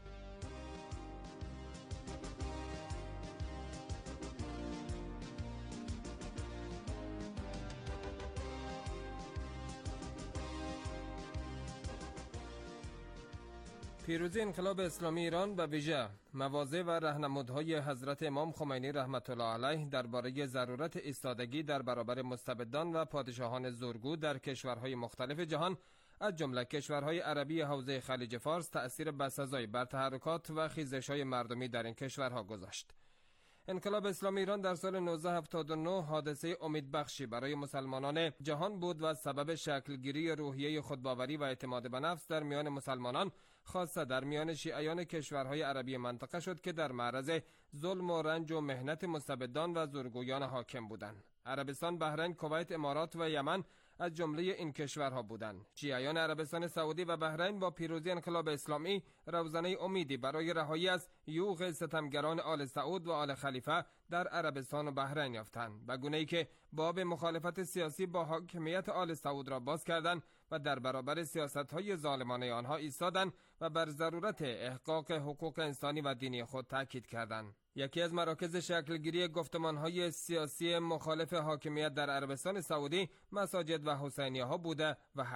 پیروزی انقلاب اسلامی ایران به ویژه مواضع و راهنمودهای حضرت امام خمینی رحمت الله علیه درباره ضرورت ایستادگی در برابر مستبدان و پادشاهان زورگو در کشورهای مختلف جهان از جمله کشورهای عربی حوزه خلیج فارس تأثیر بسزایی بر تحرکات و خیزش‌های مردمی در این کشورها گذاشت. انقلاب اسلامی ایران در سال 1979 حادثه امیدبخشی برای مسلمانان جهان بود و سبب شکلگیری روحیه خودباوری و اعتماد به نفس در میان مسلمانان، خاصه در میان شیعیان کشورهای عربی منطقه شد که در معرض ظلم و رنج و مهنت مستبدان و زورگویان حاکم بودند. عربستان، بحرین، کویت، امارات و یمن از جمله این کشورها بودند. شیعیان عربستان سعودی و بحرین با پیروزی انقلاب اسلامی روزنه امیدی برای رهایی از یوغ ستمگران آل سعود و آل خلیفه در عربستان و بحرین یافتند، به گونه‌ای که باب مخالفت سیاسی با حاکمیت آل سعود را باز کردند و در برابر سیاست‌های ظالمانه آنها ایستادند و بر ضرورت احقاق حقوق انسانی و دینی خود تاکید کردند. یکی از مراکز شکلگیری گفتمان‌های سیاسی مخالف حاکمیت در عربستان سعودی مساجد و حسینیه‌ها بوده و هست.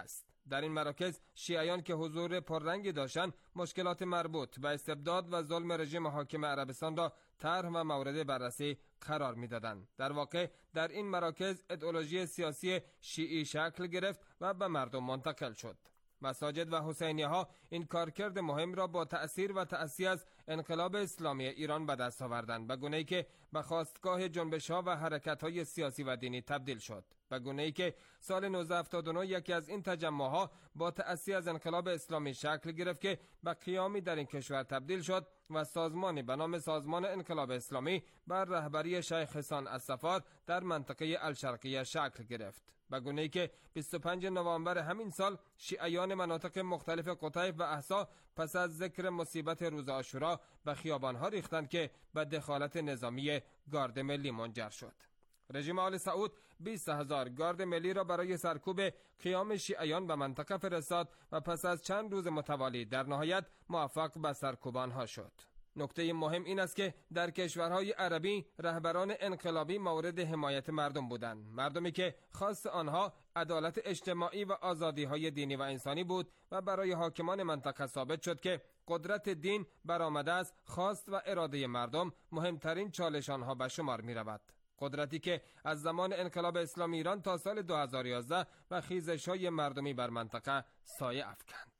در این مراکز شیعیان که حضور پررنگی داشتند مشکلات مربوط به استبداد و ظلم رژیم حاکم عربستان را طرح و مورد بررسی قرار می‌دادند. در واقع در این مراکز ایدئولوژی سیاسی شیعی شکل گرفت و به مردم منتقل شد. مساجد و حسینیه ها این کارکرد مهم را با تأثیر و تأسیس از انقلاب اسلامی ایران به دست آوردند، به گونه‌ای که به خواستگاه جنبش‌ها و حرکت‌های سیاسی و دینی تبدیل شد. به گونه‌ای که سال 1979 یکی از این تجمع‌ها با تأسیس از انقلاب اسلامی شکل گرفت که به قیامی در این کشور تبدیل شد و سازمانی به نام سازمان انقلاب اسلامی بر رهبری شیخ حسان الصفار در منطقه الشرقیه شکل گرفت. به گونه‌ای که 25 نوامبر همین سال شیعیان مناطق مختلف قطیف و احسا پس از ذکر مصیبت روز عاشورا به خیابان‌ها ریختند که به دخالت نظامی گارد ملی منجر شد. رژیم آل سعود 20,000 گارد ملی را برای سرکوب قیام شیعیان به منطقه فرستاد و پس از چند روز متوالی در نهایت موفق به سرکوب آنها شد. نکته مهم این است که در کشورهای عربی رهبران انقلابی مورد حمایت مردم بودند، مردمی که خواست آنها عدالت اجتماعی و آزادی‌های دینی و انسانی بود و برای حاکمان منطقه ثابت شد که قدرت دین برآمده از خواست و اراده مردم مهمترین چالش آنها به شمار می‌رود. قدرتی که از زمان انقلاب اسلامی ایران تا سال 2011 و خیزش‌های مردمی بر منطقه سایه افکند.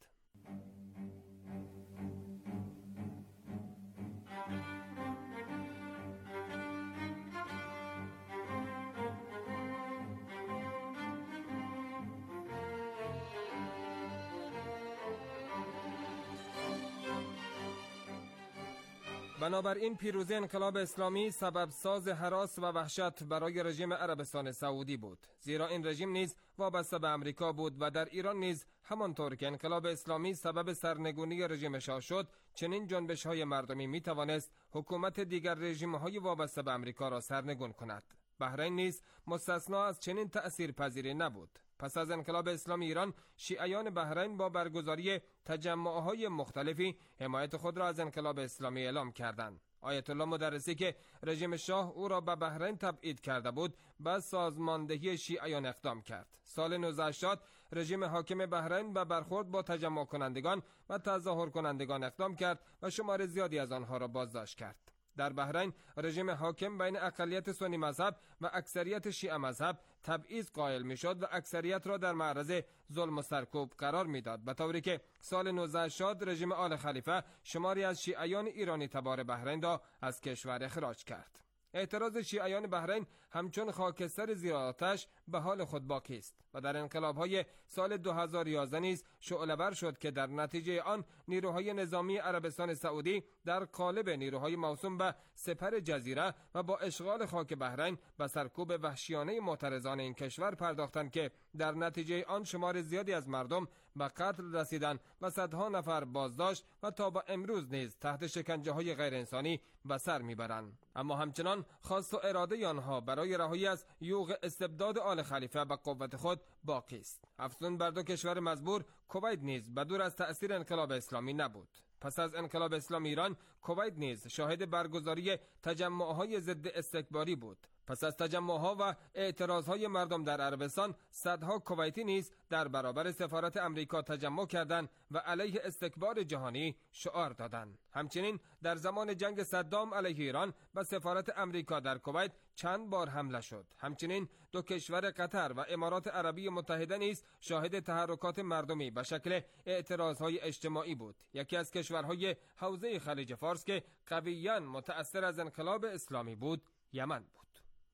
بنابراین پیروزی انقلاب اسلامی سبب ساز هراس و وحشت برای رژیم عربستان سعودی بود، زیرا این رژیم نیز وابسته به امریکا بود و در ایران نیز همانطور که انقلاب اسلامی سبب سرنگونی رژیم شاه شد، چنین جنبش‌های مردمی می‌توانست حکومت دیگر رژیم‌های وابسته به امریکا را سرنگون کند. بحرین نیز مستثنا از چنین تأثیرپذیری نبود. پس از انقلاب اسلامی ایران، شیعیان بحرین با برگزاری تجمع‌های مختلفی حمایت خود را از انقلاب اسلامی اعلام کردند. آیت الله مدرسی که رژیم شاه او را به بحرین تبعید کرده بود، به سازماندهی شیعیان اقدام کرد. سال 1980 رژیم حاکم بحرین به برخورد با تجمع کنندگان و تظاهر کنندگان اقدام کرد و شمار زیادی از آنها را بازداشت کرد. در بحرین رژیم حاکم بین اقلیت سنی مذهب و اکثریت شیعه مذهب تبعیض قائل میشد و اکثریت را در معرض ظلم و سرکوب قرار میداد، به طوری که سال 1980 رژیم آل خلیفه شماری از شیعیان ایرانی تبار بحرین را از کشور اخراج کرد. اعتراض شیعیان بحرین همچون خاکستر زیر آتش به حال خود باقی است و در انقلاب‌های سال 2011 نیز شعله‌ور شد که در نتیجه آن نیروهای نظامی عربستان سعودی در قالب نیروهای موسوم به سپر جزیره و با اشغال خاک بحرین به سرکوب وحشیانه معترضان این کشور پرداختند که در نتیجه آن شمار زیادی از مردم به قتل رسیدند و صدها نفر بازداشت و تا به امروز نیز تحت شکنجه‌های غیر انسانی به سر میبرند. اما همچنان خواست و اراده آنها برای رهایی از یوغ استبداد آل خلیفه به قوت خود باقی است. افزون بر دو کشور مزبور، کویت نیز بدور از تأثیر انقلاب اسلامی نبود. پس از انقلاب اسلامی ایران، کویت نیز شاهد برگزاری تجمع‌های ضد استکباری بود. پس از تجمع‌ها و اعتراض‌های مردم در عربستان، صدها کویتی نیز در برابر سفارت امریکا تجمع کردند و علیه استکبار جهانی شعار دادند. همچنین در زمان جنگ صدام علیه ایران به سفارت امریکا در کویت چند بار حمله شد. همچنین دو کشور قطر و امارات عربی متحده نیز شاهد تحرکات مردمی به شکل اعتراض‌های اجتماعی بود. یکی از کشورهای حوزه خلیج فارس که قویاً متأثر از انقلاب اسلامی بود، یمن بود.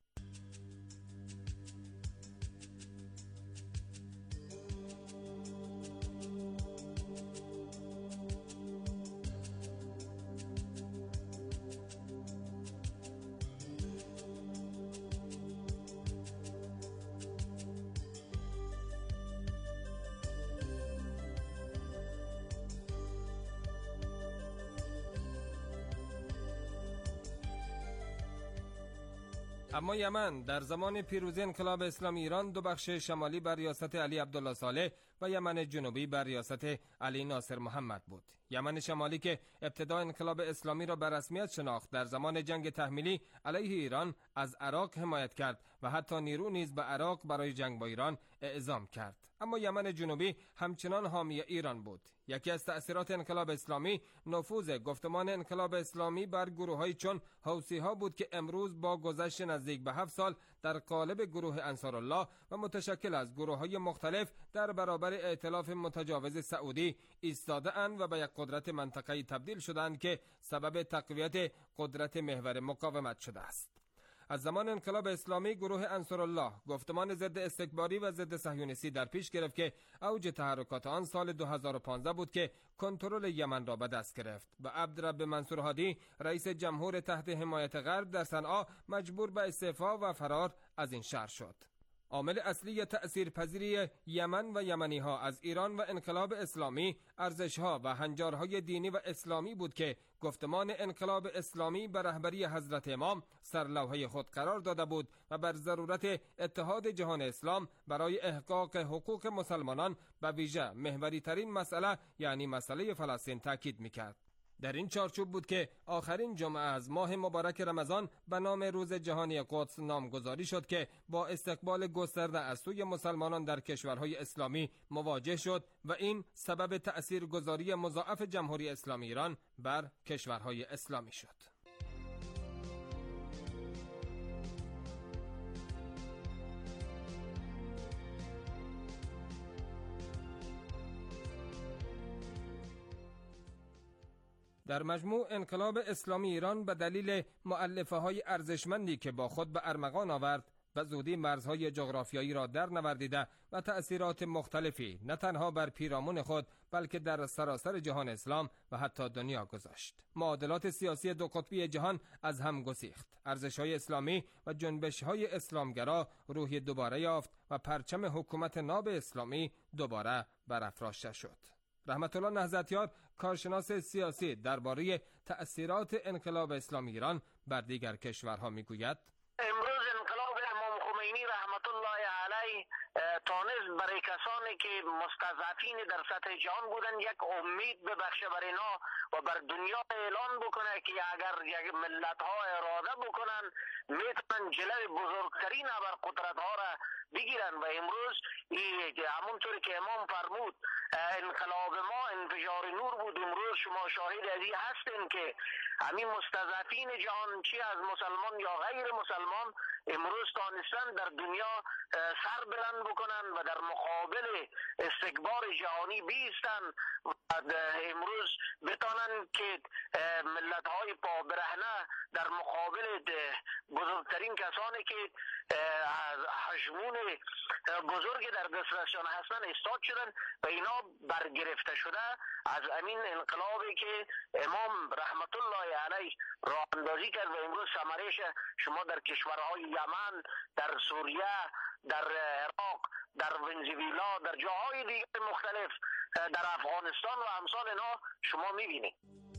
اما یمن در زمان پیروزی انقلاب اسلامی ایران، دو بخش شمالی بر ریاست علی عبدالله صالح و یمن جنوبی بر ریاست علی ناصر محمد بود. یمن شمالی که ابتدا انقلاب اسلامی را به رسمیت شناخت، در زمان جنگ تحمیلی علیه ایران از عراق حمایت کرد و حتی نیرو نیز به عراق برای جنگ با ایران اعزام کرد. اما یمن جنوبی همچنان حامی ایران بود. یکی از تأثیرات انقلاب اسلامی نفوذ گفتمان انقلاب اسلامی بر گروه‌های چون حوثی‌ها بود که امروز با گذشت نزدیک به 7 سال در قالب گروه انصارالله و متشکل از گروه‌های مختلف در برابر ائتلاف متجاوز سعودی ایستاده اند و به یک قدرت منطقه‌ای تبدیل شدند که سبب تقویت قدرت محور مقاومت شده است. از زمان انقلاب اسلامی گروه انصارالله گفتمان ضد استکباری و ضد صهیونیستی در پیش گرفت که اوج تحرکات آن سال 2015 بود که کنترل یمن را به دست گرفت و عبدرب منصور هادی رئیس جمهور تحت حمایت غرب در صنعا مجبور به استعفا و فرار از این شهر شد. عامل اصلی تأثیرپذیری یمن و یمنی‌ها از ایران و انقلاب اسلامی ارزش‌ها و هنجارهای دینی و اسلامی بود که گفتمان انقلاب اسلامی به رهبری حضرت امام سرلوحه خود قرار داده بود و بر ضرورت اتحاد جهان اسلام برای احقاق حقوق مسلمانان به ویژه محوری ترین مسئله یعنی مسئله فلسطین تاکید می‌کرد. در این چارچوب بود که آخرین جمعه از ماه مبارک رمضان به نام روز جهانی قدس نامگذاری شد که با استقبال گسترده از سوی مسلمانان در کشورهای اسلامی مواجه شد و این سبب تأثیرگذاری مضاعف جمهوری اسلامی ایران بر کشورهای اسلامی شد. در مجموع انقلاب اسلامی ایران به دلیل مؤلفه‌های ارزشمندی که با خود به ارمغان آورد و زودی مرزهای جغرافیایی را در نوردیده و تأثیرات مختلفی نه تنها بر پیرامون خود بلکه در سراسر جهان اسلام و حتی دنیا گذاشت. معادلات سیاسی دو قطبی جهان از هم گسیخت. ارزش‌های اسلامی و جنبش‌های اسلامگرا روحی دوباره یافت و پرچم حکومت ناب اسلامی دوباره برافراشته شد. رحمت الله نهضتیار کارشناس سیاسی درباره تأثیرات انقلاب اسلامی ایران بر دیگر کشورها میگوید: امروز انقلاب امام خمینی رحمت الله علیه تانست برای کسانی که مستضعفین در سطح جهان بودن یک امید ببخشه بر اینا و بر دنیا اعلان بکنه که اگر یک ملت ها اراده بکنن میتونن جلوی بزرگترین ابرقدرت ها را بگیرن و امروز همونطوری که امام فرمود انقلاب ما انفجار نور بود. امروز شما شاهد از این هستین که همین مستضعفین جهان چی از مسلمان یا غیر مسلمان امروز تانستن در دنیا سر بلند بکنن و در مقابل استکبار جهانی بیستن و امروز بتانن که ملت های پا برهنه در مقابل بزرگترین کسانی که حجمون بزرگ در دسترسشان هستن استاد شدن و اینا برگرفته شده از امین انقلابی که امام رحمت الله علیه راه اندازی کرد و امروز ثمرش شما در کشورهای یمن، در سوریه، در عراق، در ونزوئلا، در جاهای دیگر مختلف، در افغانستان و امثال اینا شما میبینید.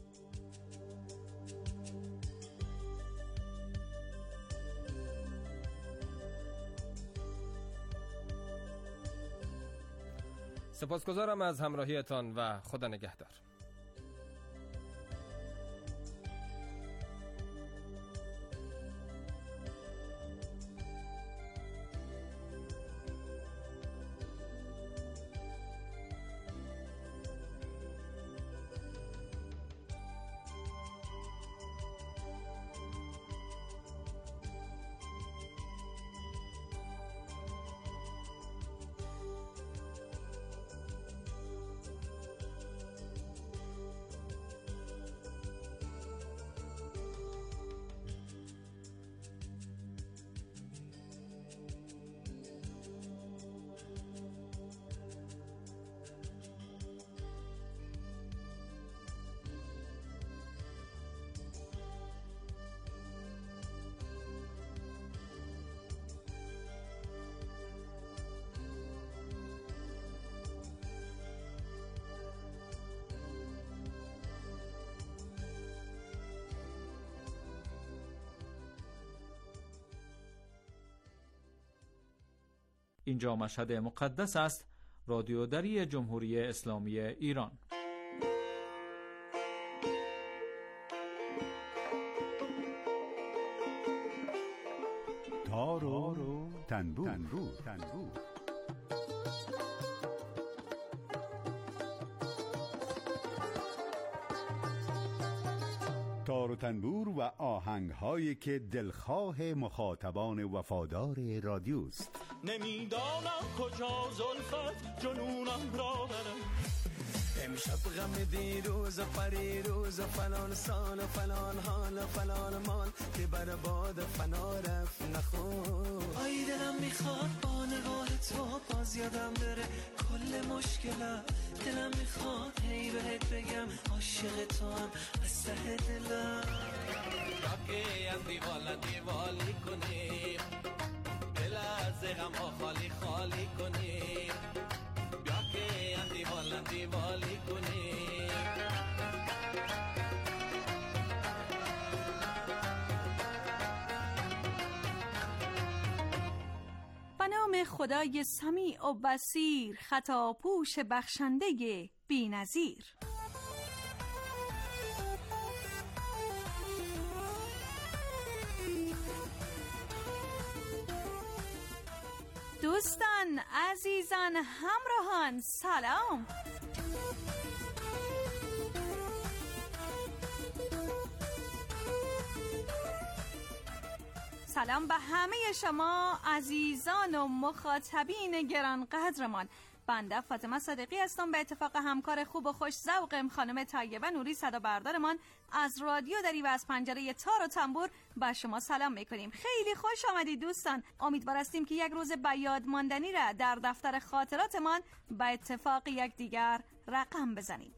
سپاسگزارم از همراهیتان و خدا نگهدار. اینجا مشهد مقدس است رادیودری جمهوری اسلامی ایران. تار و تنبور. تار و تنبور و آهنگ‌هایی که دلخواه مخاطبان وفادار رادیوست. نمیدانم کجا زلفت جنونم را برم، امشب غم دیروز و پریروز و فلان سال و فلان حال و فلان مال که بر باد فنا رفت نخون. آی دلم میخواد با نگاه تو باز یادم بره کل مشکلم، دلم میخواد هی بهت بگم عاشق تو هم از ته دلم. راکه از دیوالی کنیم، دل از غم ها خالی خالی کنیم، بیا که دیوالی کنیم. به نام خدای سمیع و بصیر، خطاپوش بخشنده بی‌نظیر. دوستان، عزیزان، همراهان، سلام. سلام به همه شما عزیزان و مخاطبین گرانقدرمان. بنده فاطمه صادقی هستم. به اتفاق همکار خوب و خوش ذوقم خانم طیبه نوری صدا بردارمان از رادیو دری و از پنجره تار و تنبور به شما سلام میکنیم. خیلی خوش آمدید دوستان. امیدوار هستیم که یک روز به یاد ماندنی را در دفتر خاطراتمان به اتفاق یکدیگر رقم بزنیم.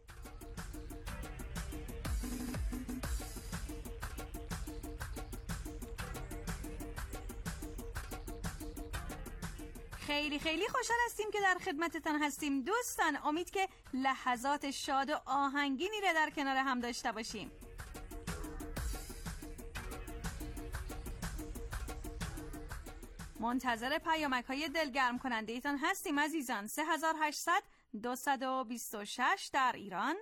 خیلی خوشحال هستیم که در خدمتتان هستیم دوستان. امید که لحظات شاد و آهنگینی را در کنار هم داشته باشیم. منتظر پیامک‌های دلگرم کننده ایتان هستیم عزیزان. 3800 226 در ایران،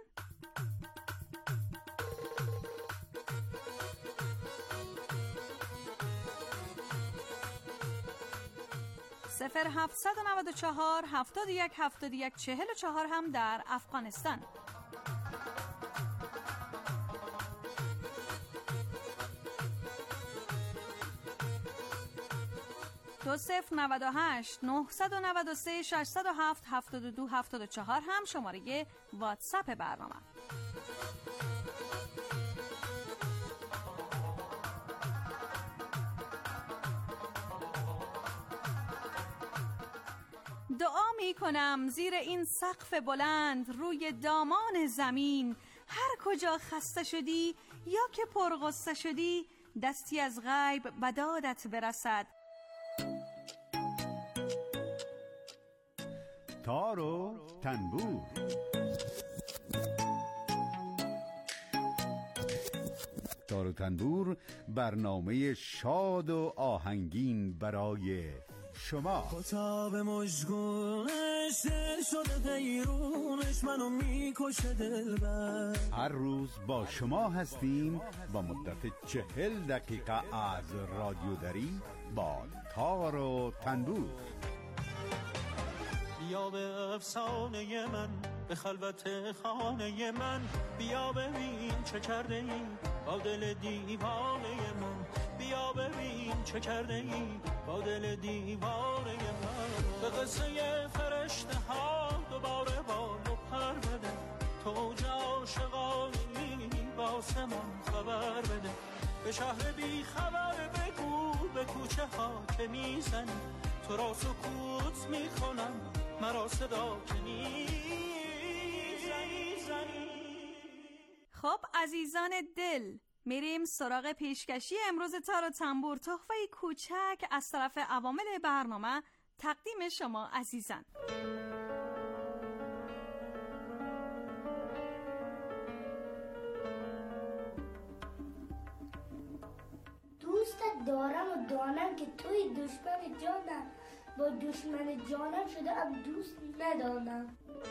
0794 71 71 44 هم در افغانستان. دو 098 993 607 72 74 هم شماره واتساپ برنامه. دعا می کنم زیر این سقف بلند روی دامان زمین، هر کجا خسته شدی یا که پرغصه شدی، دستی از غیب به دادت برسد. تار و تنبور. تار و تنبور، برنامه شاد و آهنگین برای شما. کتاب مشگونش دل شده غیرونش منو میکشه دلبر. هر روز با شما هستیم با مدت 40 دقیقه از رادیو دری با تار و تنبور. بیا به افسانه من، به خلوت خانه من، بیا ببین چه کرده ای با دل دیوانه من، بیا ببین چه کرده ای با دل دیوانه من. به قصه فرشته ها دوباره بال و پر بده، تو اوج عاشقانی واسه من خبر بده. به شهر بی خبر بگو به کوچه ها که میزنی، تو را سکوت میکنم مرا صدا که میزنی. خب عزیزان دل، میریم سراغ پیشکشی امروز تار و تنبور، تحفه کوچک از طرف عوامل برنامه تقدیم شما عزیزان. دوستت دارم و دانم که توی دشمن جانم، با دشمن جانم شده ام دوست ندانم.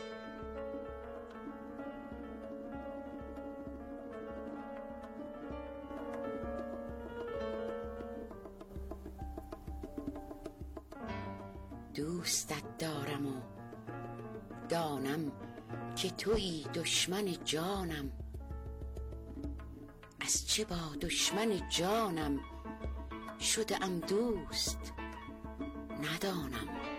دوستت دارم و دانم که تویی دشمن جانم، از چه با دشمن جانم شده ام دوست ندانم.